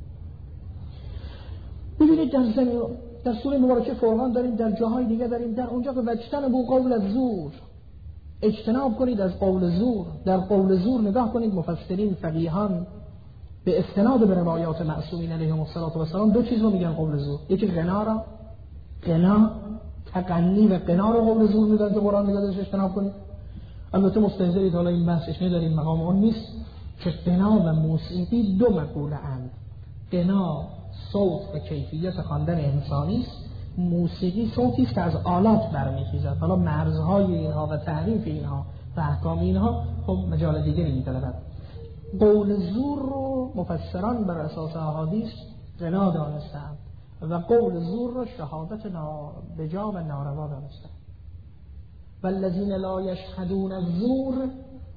ببینید در زمین در سوره مبارکه فرقان داریم، در جاهای دیگه داریم، در اونجا که واجتنبوا قول الزور، اجتناب کنید از قول زور. در قول زور نگاه کنید مفسرین فقیهان به استناد به روایات معصومین علیهم السلام دو چیز رو میگن قول زور. یکی غنا را، غنا تقنی و غنا رو قول زور میدن که قرآن میگه ازش اجتناب کنید. البته مستحضرید حالا این بحثش نداریم، مقام اون نیست، که غنا و موسیقی دو مقوله اند. غنا صوت و کیفیت خواندن انسانی است، موسیقی صوتی است که از آلات برمیخیزد. حالا مرزهای اینها و تعریف اینها و احکام اینها خب مجال دیگری میطلبد. قول زور رو مفسران بر اساس احادیث غنا دانستند و قول زور رو شهادت بجا و ناروا دانستند. والذین لا یشهدون الزور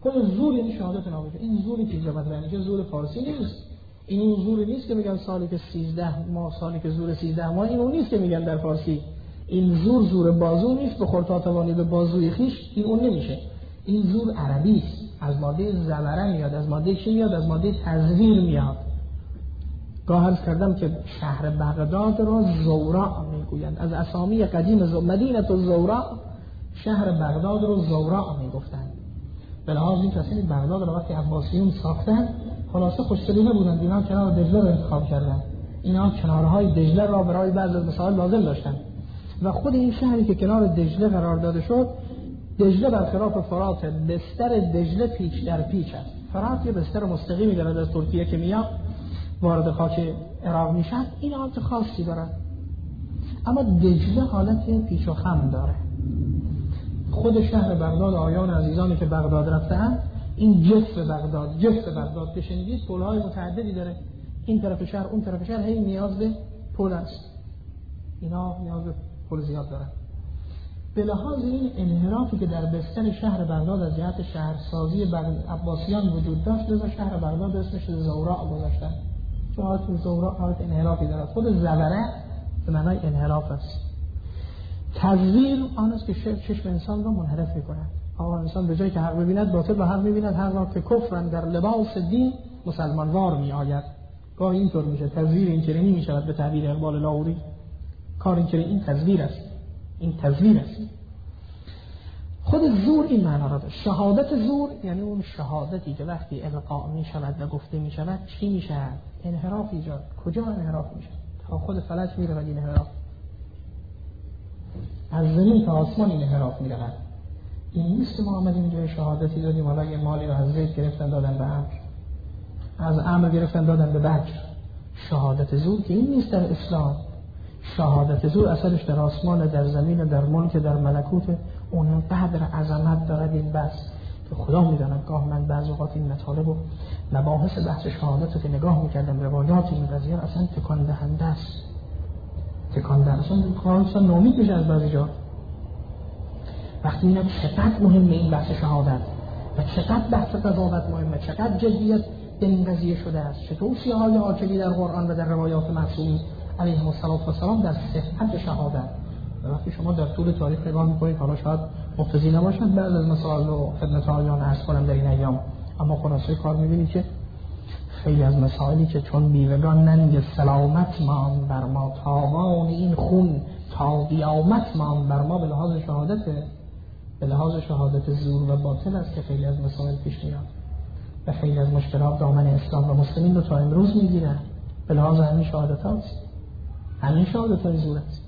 خود زور یعنی شهادت نامه. این زوری که اینجا مطرح میشه زور فارسی نیست. این اون زوری نیست که میگن سالی که سیزده ماه سالی که زور سیزده ماه، این اون نیست که میگن در فارسی. این زور زور بازو نیست، به خورتاتوانی به بازوی خیش، این اون نمیشه. این زور عربی است، از ماده زبره میاد، از ماده چی میاد؟ از ماده تزویر میاد. گاه عرض کردم که شهر بغداد را زوراء میگویند، از اسامی قدیم زو... مدینه الزوراء، شهر بغداد رو زوراء میگفتند. به لحاظ این کسی بغداد رو وقتی عباسیون ساختن خلاصه خوش‌سلیقه بودند، اینا کنار دجله رو انتخاب کردن، اینا کنارهای دجله را برای بعضی از مسائل لازم داشتن و خود این شهری که کنار دجله قرار داده شد، دجله برخلاف فرات بستر دجله پیچ در پیچ است. فرات یه بستر مستقیمی داره از ترکیه که میاد وارد خاک عراق میشه، این حالت خاصی داره، اما دجله حالت پیچ و خم داره. خود شهر بغداد، آیان عزیزانی که بغداد رفتن، این جف بغداد، جف بغداد که شنیدید پل‌های متعددی داره، این طرف شهر اون طرف شهر، هی نیاز به پل است، اینا نیاز به پل زیاد دارن. به لحاظ این انحرافی که در بستر شهر بغداد از جهت شهرسازی عباسیان وجود داشت، لذا شهر بغداد اسمش زوراء گذاشتن، چون حالت زوراء حالت انحرافی دارد. خود زبره به معنای انحراف است. تزویر آن است که چشم انسان را منحرف می‌کند. آقا انسان به جایی که حق ببیند باطل را حق می‌بیند، حق را که کفرن در لباس دین مسلمانوار می‌آید. گاهی اینطور میشه، تزویر اینچنینی می‌شود به تعبیر اقبال لاهوری. کار اینچنین، این تزویر است، این تزویر است. خود زور این معنا را داشت. شهادت زور یعنی اون شهادتی که وقتی القا می‌شود و گفته می‌شود چی می‌شود؟ انحراف ایجاد. کجا انحراف میشه؟ تا خود فلک میره و این انحراف از زمین تا آسمان این انحراف می‌رود. این نیست که ما آمدیم جای شهادتی دادیم حالا یه مالی رو از زید گرفتن دادن به عمرو، از عمرو گرفتن دادن به بکر. شهادت زور که این نیست در اسلام. شهادت زور اثرش در آسمان، در زمین، در ملک، در ملکوت، اون قدر عظمت دارد این بس که خدا میداند. گاه من بعض اوقات این مطالب و مباحث بحث شهادت رو که نگاه میکردم، روایات این قضیه اصلا تکان دهنده است، تکان دهنده اصلا کارانسا نومید میشه از بعضی جا وقتی میبینم چقدر مهمه این بحث شهادت و چقدر بحث قضاوت مهمه، چقدر جدیت به این قضیه شده است، چه توصیه‌های حاکمی در قرآن و در روایات معصومین علیهم السلام در صحت شهادت. وقتی شما در طول تاریخ نگاه میکنید، حالا شاید مقتضی نباشد بعض از مسائل رو خدمت آیان عرض کنم در این ایام، اما خلاصه کار میبینید که خیلی از مسائلی که چون بیوگان ننگ سلامت مان بر ما، تاوان این خون تا قیامت مان بر ما، به لحاظ شهادته، به لحاظ شهادت زور و باطل است که خیلی از مسائل پیش میاد و خیلی از مشکلات دامن اسلام و مسلمین رو تا امروز میگیرن به لحاظ همین شهادت هاست، همین شهادت های زور است.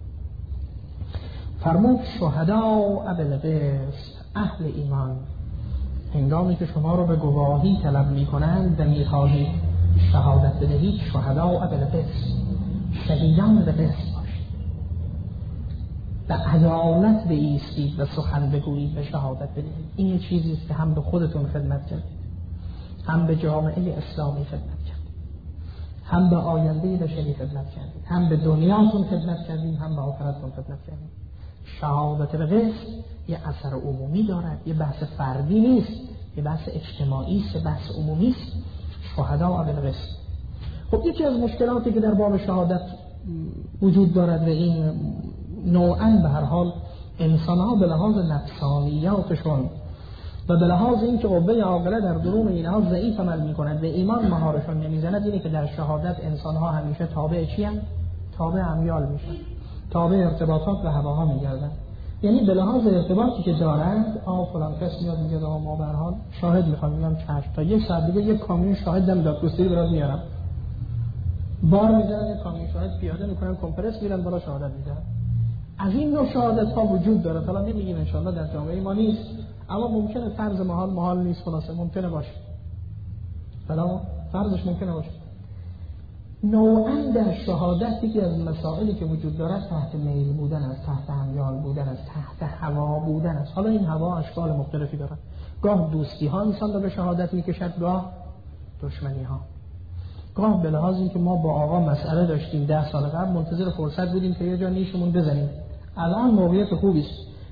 فرمود شهداء بالقسط، اهل ایمان هنگامی که شما رو به گواهی طلب میکنند و میخواهید شهادت بدهید، شهداء بالقسط، شهیدان به قسط باشید، به عدالت بایستید و سخن بگویید و شهادت بدهید. این یه چیزی است که هم به خودتون خدمت کردید، هم به جامعه اسلامی خدمت کردید، هم به آینده بشری خدمت کردید، هم به دنیاتون خدمت کردید، هم به آخرتتون خدمت کردید. شهادت به قسط یه اثر عمومی دارد، یه بحث فردی نیست، یه بحث اجتماعی است، یه بحث عمومی است. شهداء بالقسط. خب یکی از مشکلاتی که در باب شهادت وجود دارد و این نوعاً به هر حال انسان‌ها به لحاظ نفسانیاتشون و به لحاظ اینکه قوه عاقله در درون اینها ضعیف عمل می‌کند و ایمان مهارشون نمی‌زند، اینه که در شهادت انسان‌ها همیشه تابع چی هستند؟ تابع امیال میشن، تابع ارتباطات و هواها میگردن. یعنی به لحاظ ارتباطی که دارند، آ فلان کس میاد میگه آ ما به هر حال شاهد میخوام، میگم چشم، تا یک ساعت دیگه یک کامیون شاهد دم دادگستری برات میارم، بار میذارن یک کامیون شاهد پیاده میکنن، کمپرس میرن بالا شهادت میدن. از این نوع شهادت ها وجود داره. حالا نمیگیم ان شاء الله در جامعه ما نیست، اما ممکنه فرض محال محال نیست، خلاصه ممکنه باشه، حالا فرضش ممکنه باشه. نوعاً در شهادت یکی از مسائلی که وجود دارد تحت میل بودن است، تحت امیال بودن است، تحت هوا بودن است. حالا این هوا اشکال مختلفی دارد. گاه دوستی ها انسان را به شهادت میکشد، گاه دشمنی ها. گاه به لحاظ اینکه ما با آقا مسئله داشتیم ده سال قبل، منتظر فرصت بودیم که یه جا نیشمون بزنیم. الان موقعیت خوبی است،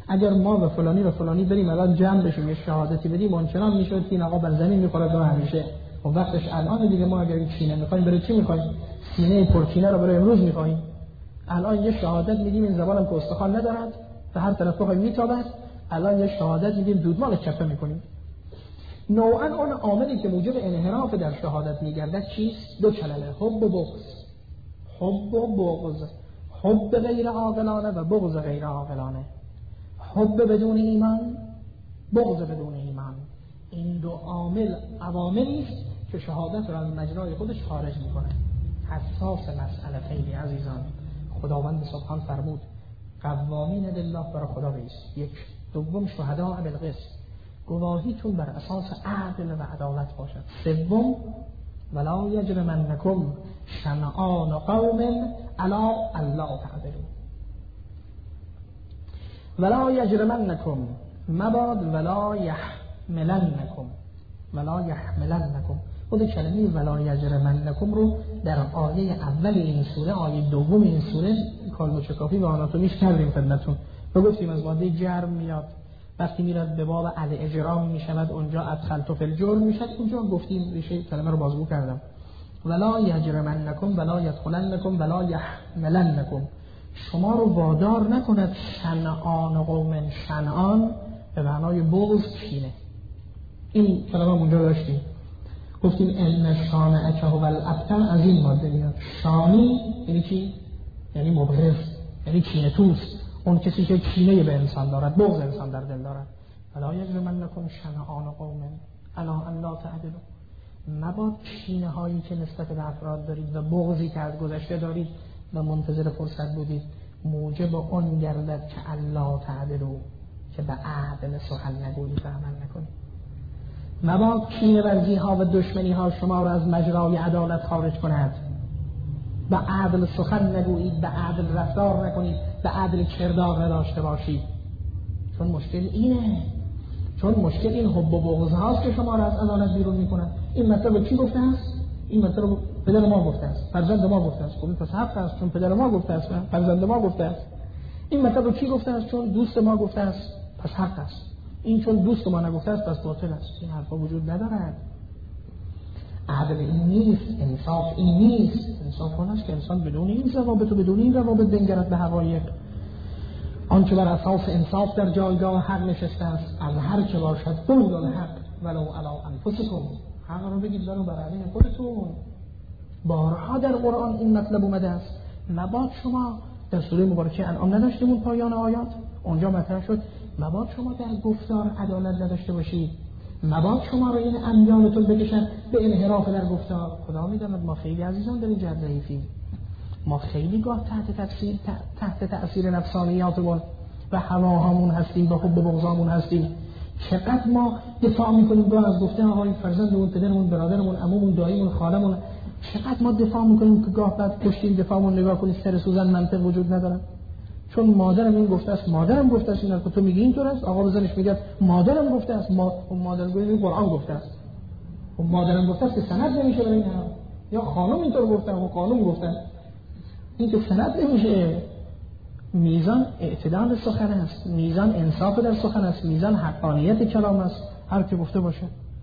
اگر ما و فلانی و فلانی بریم الان جمع بشیم یه شهادتی بدیم اونچنان میشد که این آقا بر زمین میخوره دو همیشه. و وقتش الان دیگه ما اگر کینه میخوایم برای چی میخوایم؟ سینه پرکینه رو برای امروز میخوایم. الان یه شهادت میدیم این زبانم که استخوان ندارد به هر طرف بخوایم میتابد. الان یه شهادت میدیم دودمان چپه میکنیم. نوعا اون عاملی که موجب انحراف در شهادت میگردد چیست؟ دو کلمه، حب و بغض. حب و بغض، حب غیر عاقلانه و بغض غیر عاقلانه. حب بدون ایمان، بغض بدون ایمان. این دو عامل عواملی است که شهادت را از مجرای خودش خارج میکنه. حساس مسئله خیلی عزیزان. خداوند سبحان فرمود قوامین لله برای خدا بیست. یک. دوم شهداء بالقسط، گواهیتون بر اساس عدل و عدالت باشد. سوم ولا یجرمنکم شنآن قوم علی الا تعدلوا. ولا یجرمنکم مباد ولا یحملنکم، ولا یحملنکم. خود کلمه ولا یجرمنکم رو در آیه اول این سوره، آیه دوم این سوره کالبوچکافی و آناتومیش کردیم خدمتتون و گفتیم از ماده جرم میاد. وقتی میرد به باب الاجرام میشود اونجا ادخلت فی الجرم میشد. اونجا گفتیم ریشه کلمه رو بازگو کردم. ولا یجرمنکم ولا یدخلنکم ولا یحملنکم، شما رو وادار نکند شنآن قوم، شنآن به معنای بغض، کینه. این کلمه اونجا داشتیم گفتیم ان شانئک هو الابتر، از این ماده میاد. شانی یعنی چی؟ یعنی مبغض، یعنی کینه توست، اون کسی که کینه به انسان دارد، بغض انسان در دل دارد. ولا یجرمنکم شنآن قوم علی ان لا تعدلوا، مباد کینه هایی که نسبت به افراد دارید و بغضی که از گذشته دارید و منتظر فرصت بودید موجب اون گردد که الا تعدلوا، که به عدل سخن نگویید و عمل نکنید. مباد کینه ورزی ها و دشمنی ها شما را از مجرای عدالت خارج کند. به عدل سخن نگویید، به عدل رفتار نکنید، به عدل کردار نداشته باشید. چون مشکل اینه، چون مشکل این حب و بغض هاست که شما را از عدالت بیرون میکنند. این مطلب کی گفته است؟ این مطلب پدر ما گفته است، فرزند ما گفته است. خب پس حق است، چون پدر ما گفته است، فرزند ما گفته است. این مطلب کی گفته است؟ چون دوست ما گفته است، پس حق است. این چون دوست ما نگفته است، پس باطل است. این حرفا وجود ندارد. عدل این نیست، انصاف این نیست. انصاف اون است که انسان بدون این ضوابط و بدون این روابط بنگرد به حقایق. آنچه بر اساس انصاف در جایگاه حق نشسته است، از هر که باشد قولوا الحق ولو علی انفسکم، حق رو بگید ولو بر علیه خودتون. بارها در قرآن این مطلب اومده است. مباد شما در سوره مبارکه انعام نداشتیم اون پایان آیات، اونجا مطرح شد مباد شما در گفتار عدالت نداشته باشید، مباد شما رو این امیالتون بکشن به انحراف در گفتار. خدا میداند ما خیلی عزیزان در این جهت ضعیفیم. ما خیلی گاه تحت تاثیر تحت تاثیر نفسانیاتمون و هواهامون هستیم، با حب بغضامون هستیم. چقدر ما دفاع میکنیم گاه از گفته آقای فرزندمون، پدرمون، برادرمون، عمومون، داییمون، خالمون. چقدر ما دفاع میکنیم که گاه بعد پشتیم دفاعمون نگاه کنید سر سوزن منطق وجود نداره. چون مادرم این گفته است، مادرم گفته است، اینا تو میگی اینطور است. آقا بزنش میگه مادرم گفته است، ما مادرم گفته قرآن گفته است. و مادرم گفته است که سند نمیشه برای اینا. یا خانم اینطور گفته و قانون گفته. این که سند نمیشه. میزان اعتدال سخن است، میزان انصاف در سخن است، میزان حقانیت کلام است. هر کی گفته باشه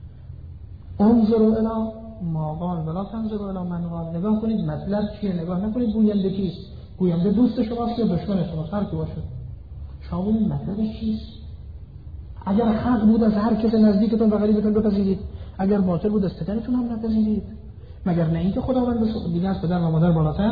انظروا الی ما قال ولا تنظروا الی من قال. نگاه کنید مطلب چیه، نگاه نکنید گوینده کیست. گوینده دوست شماست یا دشمن شماست، هر کی باشه. شما ببینید مطلبش چیست. اگر حق بود از هر کس نزدیکتون و قریبتون بپذیرید، اگر باطل بود از پدرتون هم نپذیرید. مگر نه اینکه خداوند دیگه از پدر و مادر بالاتر؟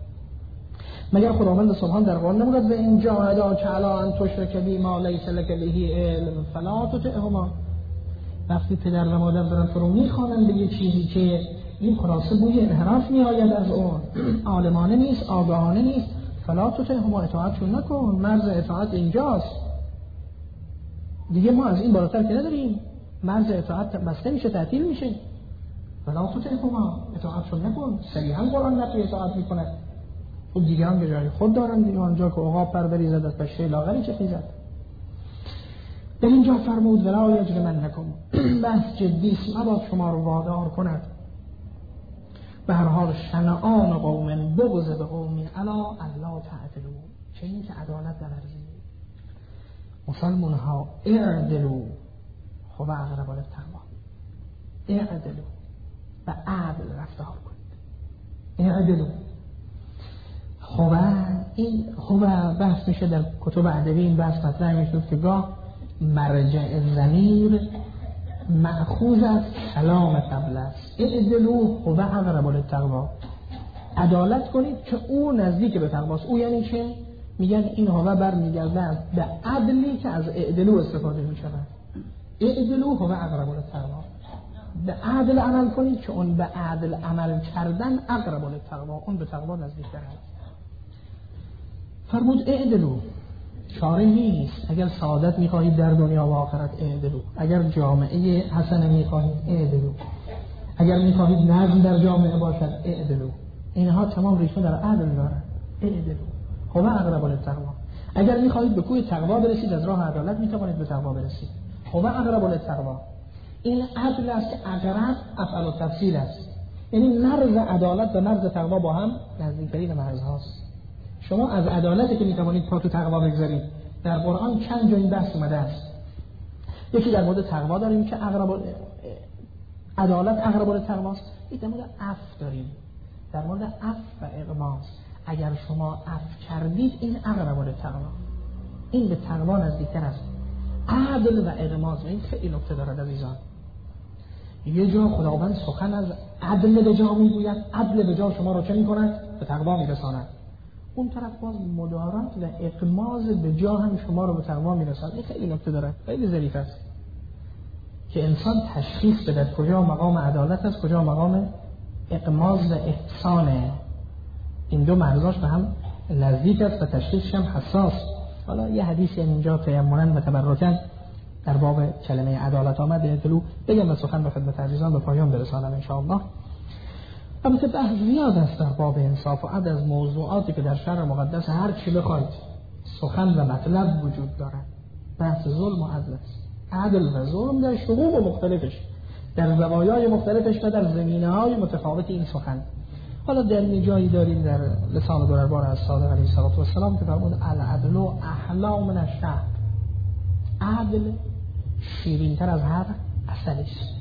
مگر خداوند سبحان در قرآن نمیگه و این جاهداک علی ان تشرک بی ما لیس لک به علم فلا تطعهما. وقتی پدر و مادر دارن فرو میخوانند به یه چیزی که این خلاصه بوی انحراف میآید از اون، عالمانه نیست، آگاهانه نیست، فلا تطعهما، اطاعتشون نکن. مرز اطاعت اینجاست دیگه. ما از این بالاتر که نداریم. مرز اطاعت بسته میشه، تعطیل میشه. فلا تطعهما، اطاعتشون نکن. صریحا قرآن نفی اطاعت میکنه. خب دیگه هم به جای خود دارن دیگه. آنجا که عقاب پر بریزد از پشه لاغری چه خیزد. در اینجا فرمود ولا یجرمنکم، بحث جدی است، مباد شما رو وادار کند به هر حال شنآن قوم، بغض به قومی، الا الا تعدلوا، چه این که عدالت نورزید. مسلمان ها اعدلوا هو اقرب للتقوا، اعدلوا و عدل رفتار کنید. اعدلوا خب این خب بحث میشه در کتب ادبی، این بحث مطرح میشه که گاه مرجع ضمیر مأخوذ از کلام قبل است. اعدلوا هو اقرب للتقوا، عدالت کنید که او نزدیک به تقواست. او یعنی چه؟ میگن این هوا برمیگرده به عدلی که از اعدلو استفاده میشود. اعدلو هو اقرب للتقوا، به عدل عمل کنید که اون به عدل عمل کردن اقرب للتقوا، اون به تقوا نزدیکتر است. فرمود اعدلو، چاره نیست. اگر سعادت میخواهید در دنیا و آخرت اعدلو، اگر جامعه حسنه میخواهید اعدلو، اگر میخواهید نظم در جامعه باشد اعدلو. اینها تمام ریشه در عدل دارند. اعدلو هو اقرب للتقوا، اگر میخواهید به کوی تقوا برسید از راه عدالت میتوانید به تقوا برسید. هو اقرب للتقوا، این عدل است که اقرب افعل و تفصیل است، یعنی مرز عدالت و مرز تقوا با هم نزدیکترین مرز هاست. شما از عدالتی که میتوانید پا تو تقوا بگذارید در قرآن چند جا این بحث اومده است. یکی در مورد تقوا داریم که اقرب عدالت اقرب للتقواست، یک در مورد عفو داریم، در مورد عفو و اغماض. اگر شما عفو کردید این اقرب للتقوا، این به تقوا نزدیکتر است. عدل و اغماض، این خیلی نکته دارد عزیزان. یه جا خداوند سخن از عدل به جا میگوید، عدل به جا شما رو چه میکند؟ به تقوا میرساند. اون طرف باز مدارات و اغماض به جا هم شما رو به تقوا میرساند. این خیلی نکته دارد، خیلی ظریف است که انسان تشخیص بده کجا مقام عدالت است، کجا مقام اغماض و احسانه. این دو مرزاش به هم نزدیک است و تشخیصش هم حساس. حالا یه حدیثی اینجا تیمنا و تبرکا در باب کلمه عدالت آمد، اعدلو بگم و سخن به خدمت عزیزان به پایان برسانم ان شاء الله. البته بحث زیاد است در باب انصاف و عدل، از موضوعاتی که در شرع مقدس هر چی بخواید سخن و مطلب وجود دارد. بحث ظلم و عدل است. عدل و ظلم در شروع مختلفش، در زوایای مختلفش و در زمینه‌های متفاوت این سخن. حالا در جایی داریم در لسان دربار از صادق علیه السلام که فرمود العدل احلا من الشهد، عدل شیرین‌تر از هر عسل است.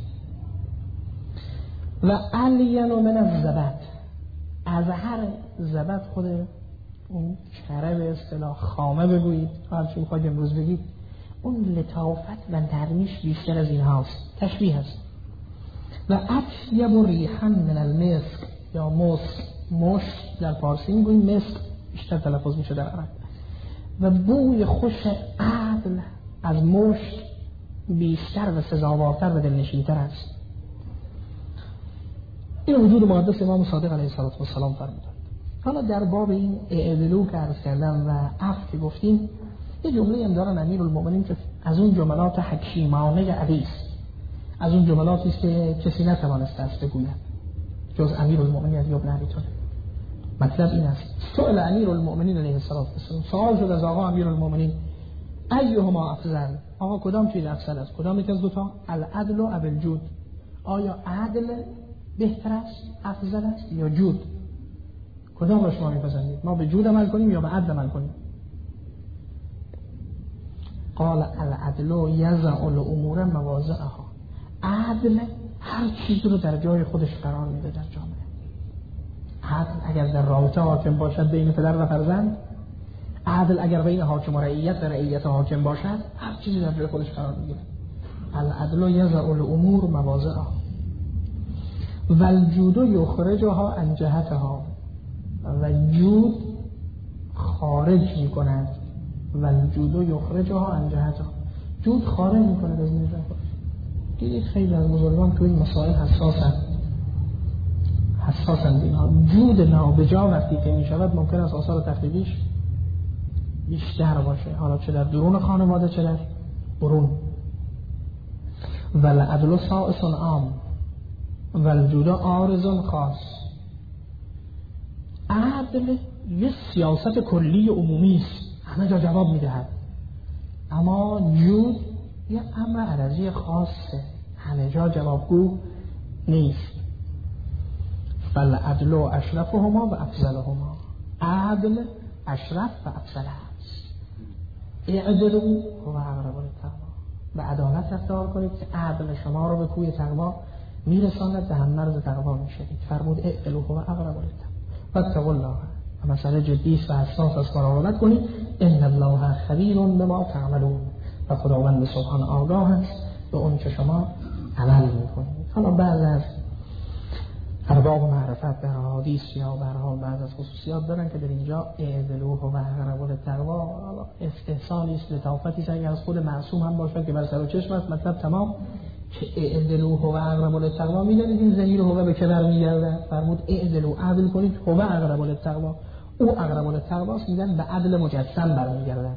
و الین من الزبد، از هر زبد خود اون کره به اصطلاح خامه بگویید، هر چی می‌خواید امروز بگید، اون لطافت و نرمیش بیشتر از این هاست. تشبیه است. و اطیب ریحا من المسک، یا مسک، مشک در پارسی میگوییم، مسک بیشتر تلفظ میشه در عرب. و بوی خوش عدل از مشک بیشتر و سزاوارتر و دلنشینتر است. این وجود مقدس امام صادق علیه السلام فرمودند. حالا در باب این اعدلو که عرض کردم و عفو که گفتیم، یه جمله هم دارن امیرالمومنین که از اون جملات حکیمانه علی است، از اون جملاتی است که کسی نتوانسته است بگوید جز امیرالمومنین علی بن ابی طالب. مطلب این است: سئل امیرالمومنین علیه السلام، سوال شد از آقا امیرالمومنین ایهما افضل، آقا کدام چیز افضل است؟ کدام یک از دو تا؟ العدل و الجود، آیا عدل بهتر است، افضل است یا جود؟ کدام را شما میپسندید؟ ما به جود عمل کنیم یا به عدل عمل کنیم؟ قال العدل یضع الامور مواضعها، عدل هر چیزی رو در جای خودش قرار میده در جامعه. عدل اگر در رابطه حاکم باشد بین پدر و فرزند، عدل اگر بین حاکم و رعیت و رعیت و حاکم باشد، هر چیزی در جای خودش قرار میگیره. العدل یضع الامور مواضعها و الجود یخرجها عن جهتها، و جود خارج میکند، و الجود یخرجها عن جهتها، جود خارج میکند از این جهت. دیدید خیلی از بزرگان تو این مسائل حساسن حساسن اینها. جود نابجا وقتی که میشود ممکن است آثار تخریبیش بیشتر باشه، حالا چه در درون خانواده چه در برون. والعدل سائس عام والجود عارض خاص، عدل یه سیاست کلی عمومی است، همه جا جواب میدهد، اما جود یه امر عرضی خاصه، همه جا جوابگو نیست. فالعدل اشرفهما و افضلهما، عدل اشرف و افضل است. اعدلوا هو اقرب للتقوا، به عدالت رفتار کنید که عدل شما رو به کوی تقوا میرساند، به هم مرز تقوا میشید. فرمود اعدلوا هو اقرب للتقوا فاتقوا الله. مسئله جدی است و حساس است، مراقبت کنید. ان الله خبیر بما تعملون، و خداوند سبحان آگاه است به اون که شما عمل میکنید. حالا بعض از ارباب معرفت در حدیث یا برها بعض از خصوصیات دارن که در اینجا اعدلوا هو اقرب للتقوا استحسانی است، لطافتی است. اگر از خود معصوم هم باشد که بر سر و چشم است، مطلب تمام. که اعدلوا هو اقرب للتقوا میدونید این ضمیر هو به که برمیگرده؟ فرمود اعدلوا، عدل کنید، هو اقرب للتقوا، او اقرب للتقوا است. میگن به عدل مجسم برمیگرده،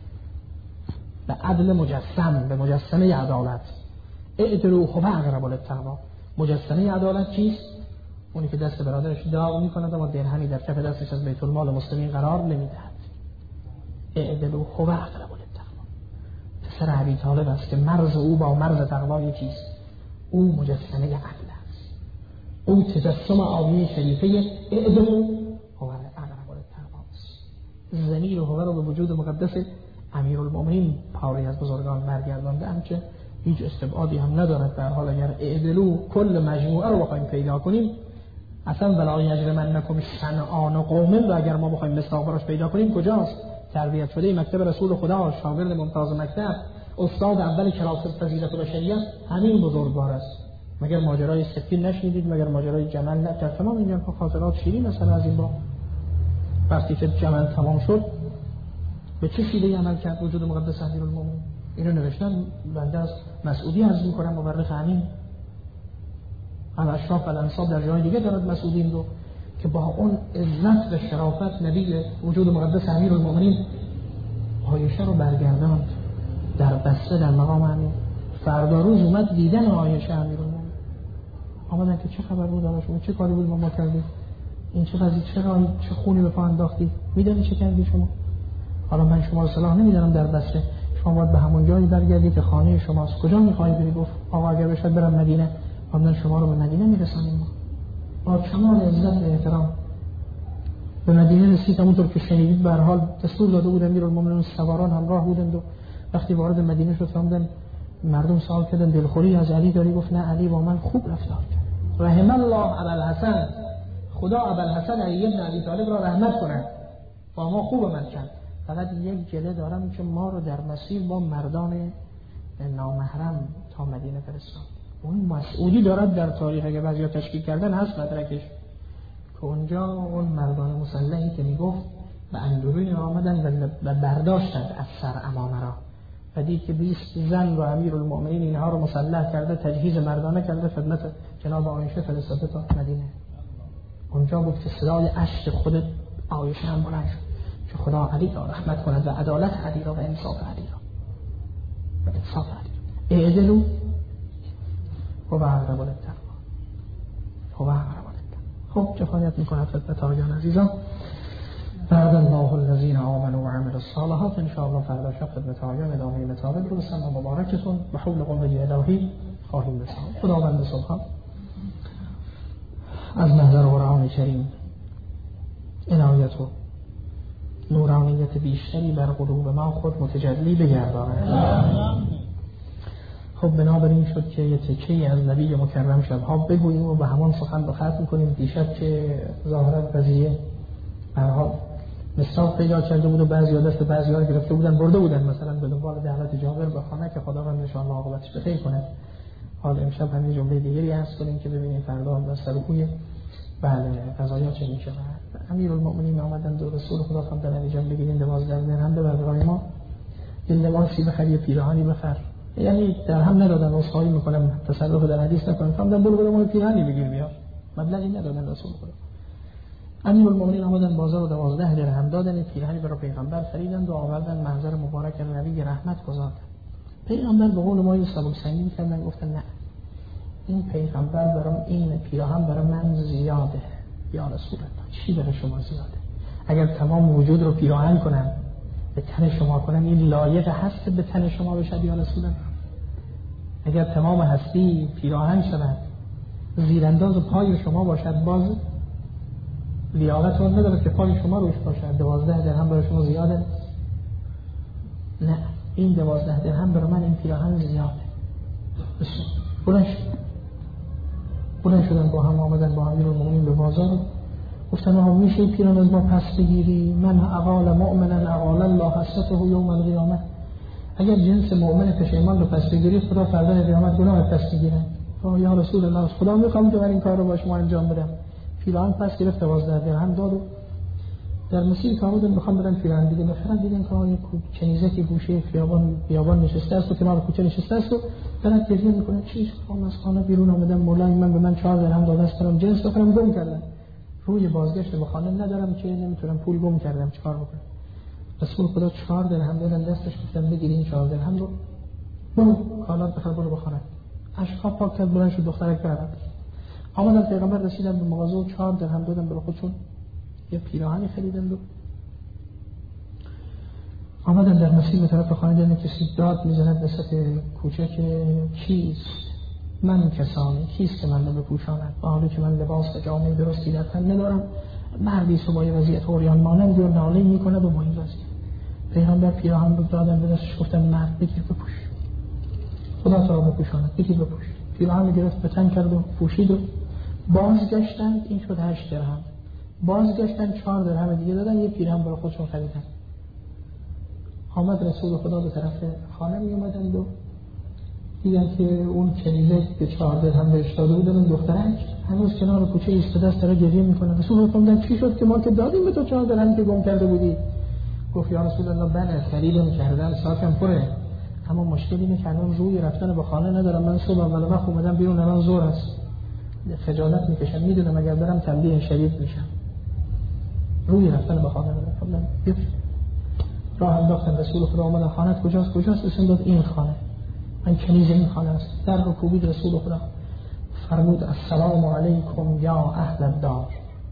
به عدل مجسم، به مجسمه عدالت. اعدلوا هو اقرب للتقوا. مجسمه عدالت چیست؟ اونی که دست برادرش داغ میکند اما درهمی در کف دستش از بیت المال مسلمین قرار نمیدهد. اعدلوا هو اقرب للتقوا. پسر ابی طالب است که مرز او با مرز تقوا یکیست. او مجسمه عدل است، او تجسم آیه شریفه اعدلوا هو اقرب للتقوا است. ضمیر هو رو به وجود مقدس امیرالمومنین پاره از بزرگان برگردانده، همچه هیچ استبعادی هم ندارد. در حال اگر اعدلوا کل مجموعه رو بخوایم پیدا کنیم، اصلا ولا یجرمنکم شنآن قوم رو اگر ما بخوایم مستاقراش پیدا کنیم کجاست؟ تربیت شده مکتب رسول خدا، شاگرد ممتاز مکتب، استاد اول کلاس فضیلت بشریه، همین بزرگوار است. مگر ماجرای سفین نشنیدید؟ مگر ماجرای جمل نه؟ در تمام این جنبه خاطرات شیرین مثلا از این با وقتی که جمل تمام شد به چه شیوهی عمل کرد وجود مقدس امیرالمومنین؟ اینو نوشتن، بنده از مسعودی عرض می‌کنم، مورخ امین هم اشراف الانصاب در جای دیگه دارد مسعودین رو که با اون عزت و شرافت نبی وجود مقدس امیرالمومنین عایشه رو برگرداند در بسته در مقام امین. فردا روز اومد دیدن عایشه امیرالمومنین، آمدن که چه خبر بود آقا شما، چه کاری بود ما ما کردیم، این چه وضعی، چه راهی، چه خونی به پا انداختی، میدونی چه کردی شما؟ حالا من شما رو صلاح نمیدارم در بسته، شما باید به همون جایی برگردی که خانه شماست. کجا میخوایی بری؟ گفت آقا اگر بشد برم مدینه. آمدن شما رو به مدینه میرسانیم. ما با کمال عزت و احترام به مدینه رسید. همونطور که شنیدید به هر حال دستور داده بود امیرالمومنین، سواران همراه بودند و وقتی وارد مدینه شد فهمیدن مردم سوال کردن دلخوری از علی داری؟ گفت نه، علی با من خوب رفتار کرد. رحم الله ابوالحسن، خدا ابوالحسن علی بن ابی طالب را رحمت کنه، با ما خوب عمل کرد. فقط یک جله دارم که ما رو در مسیر با مردان نامحرم تا مدینه فرستاد. اون مسعودی دارد در تاریخ اگه بعضیا تشکیل کردن هست مدرکش که اونجا اون مردان مسلحی که میگفت به اندرون آمدن و برداشتند از سر امامه را و دید که بیست زن و امیرالمومنین اینها رو مسلح کرده، تجهیز مردانه کرده، خدمت جناب عایشه فرستاده تا مدینه. اونجا بود که صدای اشک خود عایشه هم بلند شد که خدا علی را رحمت کند و عدالت علی را و انصاف علی را و انصاف علی را. اعدلوا هو اقرب للتقوا، هو اقرب للتقوا. خب کفایت میکند خدمت آقایان عزیزان. بعد الله الذين آمنوا وعملوا الصالحات ان شاء الله فردا شب خدمت آقایان ادامه مطالب رو بسم مبارکتون به حول قوه الهی خواهیم رساند. خداوند سبحان از محضر قرآن کریم عنایت و نورانیت بیشتری بر قلوب ما خود متجلی بگرداند. خب بنابراین شد که یه تکه‌ای از نبی مکرم شبها بگوییم و به همان سخن رو ختم کنیم. دیشب که ظاهرا قضیه برها مصداق پیدا کرده بود و بعضی دست بعضی ها گرفته بودن برده بودن مثلا به دنبال دعوت جابر به خانه که خداوند ان شاء الله عاقبتش بخیر کنه. حال امشب همین جمله دیگری هست کنیم که ببینیم فردا در سرکوی بله قضایا چه میشه. امیرالمومنین آمدن دو رسول خدا خواندن علی جان بگیرین دوازده درهم به برای ما یه لباسی بخر، یه پیراهنی بخر، یعنی در هم ندادن. اصحایی میکنم تصرف در حدیث نکنم، فهمیدن برو برو ما پیراهنی بگیر بیا، مبلغی ندادن رسول خدا. امیرالمومنین آمدن بازار و دوازده درهم دادن پیراهنی برای پیغمبر خریدند و آوردن محضر مبارک نبی رحمت گذاشتن. پیغمبر به قول ما سبب سنگین کردن، گفتن نه این پیغمبر برام این پیراهن برای من زیاده یا رسول الله. چی برای شما زیاده؟ اگر تمام وجود رو پیراهن کنم به تن شما کنم این لایق هست به تن شما بشد یا رسول الله؟ اگر تمام هستی پیراهن شود زیرانداز پای شما باشد باز لیاقت اون نداره که پای شما روش باشد. دوازده درهم برای شما زیاده؟ نه این دوازده درهم برای من این پیراهن زیاده. بلند شد بلند شدن با هم آمدن با امیرالمومنین به بازار، گفتن آقا میشه پیراهن از ما پس بگیری؟ من اقال مؤمنا اقال الله حسرته یوم القیامه. اگر جنس مؤمن پشیمان رو پس بگیری خدا فردا قیامت گناه پس میگیره. یا رسول الله خدا میخوام که من این کار رو با شما انجام بدم. پیراهن پس گرفت دوازده درهم داد. در مسیر که آمدن بخوام برن پیراهن دیگه نفرن دیدن که آقای کنیزه که گوشه خیابان بیابان نشسته است و کنار کوچه نشسته است و دارن گریه میکنن. چیش خواهم از خانه بیرون آمدم مولای من به من چهار درهم داده است برام جنس بخرم گم کردم. روی بازگشت به خانه ندارم که نمیتونم پول گم کردم چیکار بکنم؟ رسول خدا چهار درهم دادن دستش گفتم بگیری این چهار درهم رو برو کالات بخر برو به خانه. اشکاب پاک کرد بلند شد دخترک برد. آمدن پیغمبر رسیدن به مغازه و چهار درهم دادن برای خودشون یه پیراهنی خریدن و آمدن در مسیر به طرف خانه دیدن کسی داد میزند وسط کوچه که کیست؟ من کسانی کیست که من رو بپوشاند با حالی که من لباس و جامعه درستی در تن ندارم؟ مردی با یه وضعیت عریان مانند و ناله میکنه و با این وضعیت. پیغمبر پیراهن رو دادن به دستش گفتن مرد بگیر بپوش خدا تو رو بپوشاند بگیر بپوش. پیراهن رو گرفت به تن کرد و پوشید و بازگشتن. این شد هشت درهم. بازگشتن چهار درهم دیگه دادن یه پیراهن برای خودشون خریدن. آمد رسول خدا به طرف خانه می اومدن و دیدن که اون کنیزه که چهار درهم بهش داده بودن اون دخترک هنوز کنار کوچه ایستاده است داره گریه میکنه. رسول خدا گفتن چی شد که ما که دادیم به تو چهار درهم که گم کرده بودی؟ گفت یا رسول الله بله خریدم کردم ساعتم پره اما مشکلی اینه که الان روی رفتن به خانه ندارم. من صبح اول وقت اومدم بیرون الان ظهر است خجالت میکشم میدونم اگر برم تنبیه شدید میشم. روی رفتن به خانه ندارم. خودم راه انداختم. رسول خدا اومد خانه‌ت کجاست؟ کجاست؟ اسم داد این خانه. من کنیز این خانه است. در رو کوبید. رسول خدا فرمود السلام علیکم یا اهل الدار.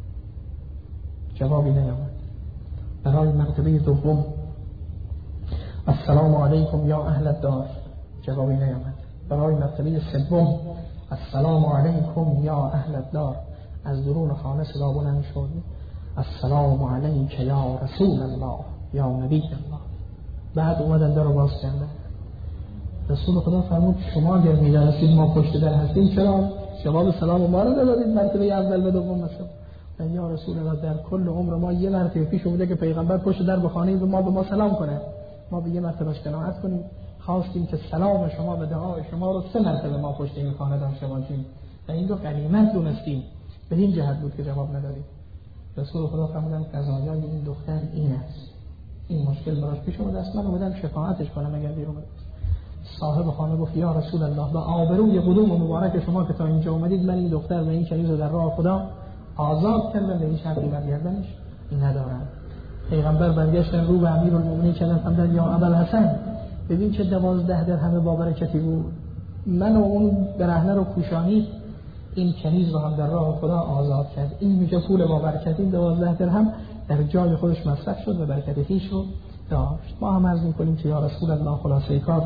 جوابی نیامد. برای مرتبه دوم السلام علیکم یا اهل الدار جوابی نیامد. برای مرتبه سوم السلام علیکم یا اهل الدار. از درون خانه صدا بلند شد السلام علیک یا رسول الله یا نبی الله. بعد اومدن در رو باز کردن. رسول خدا فرمود شما اگر می‌دانستید ما پشت در هستیم چرا جواب سلام ما رو ندادید مرتبه اول و دوم مثلا؟ یا رسول الله در کل عمر ما یه مرتبه پیش اومده که پیغمبر پشت در به خانه ما به ما سلام کنه. ما به یه مرتبه قناعت کنیم. خواستیم که سلام شما و دعای شما رو سه مرتبه ما پشت این خانه داشته باشیم و این دو غنیمت دونستیم. به این جهت بود که جواب ندادیم. رسول خدا فرمودن قضایای این دختر این است. این مشکل براش پیش اومده است. من اومدم شفاعتش کنم اگر دیر اومده. صاحب خانه گفت یا رسول الله با آبروی قدوم مبارک شما که تا اینجا اومدید من این دختر و این کنیز رو در راه خدا آزاد کردم به این شرطی برگردنش ندارم. پیغمبر برگشتن رو به امیرالمومنین کردن فرمودن یا ابوالحسن ببین چه دوازده درهم با برکتی بود. من و اون برهنه رو پوشانید این کنیز رو هم در راه خدا آزاد کرد. این میشه پول با برکتی دوازده درهم در جای خودش مصرف شد و برکت خویش رو داشت. ما هم عرض می‌کنیم که یا رسول الله خلاصه کار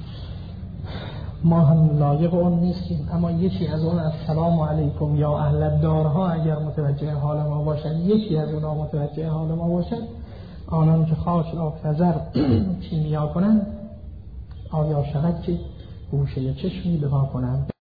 ما هم لایق اون نیستیم اما یکی از اون السلام علیکم یا اهل الدارها اگر متوجه حال ما باشن یکی از اونها متوجه حال ما باشن آنان که خاک را خزر کیمیا کنند آیا شود که گوشه چشمی به ما کنند.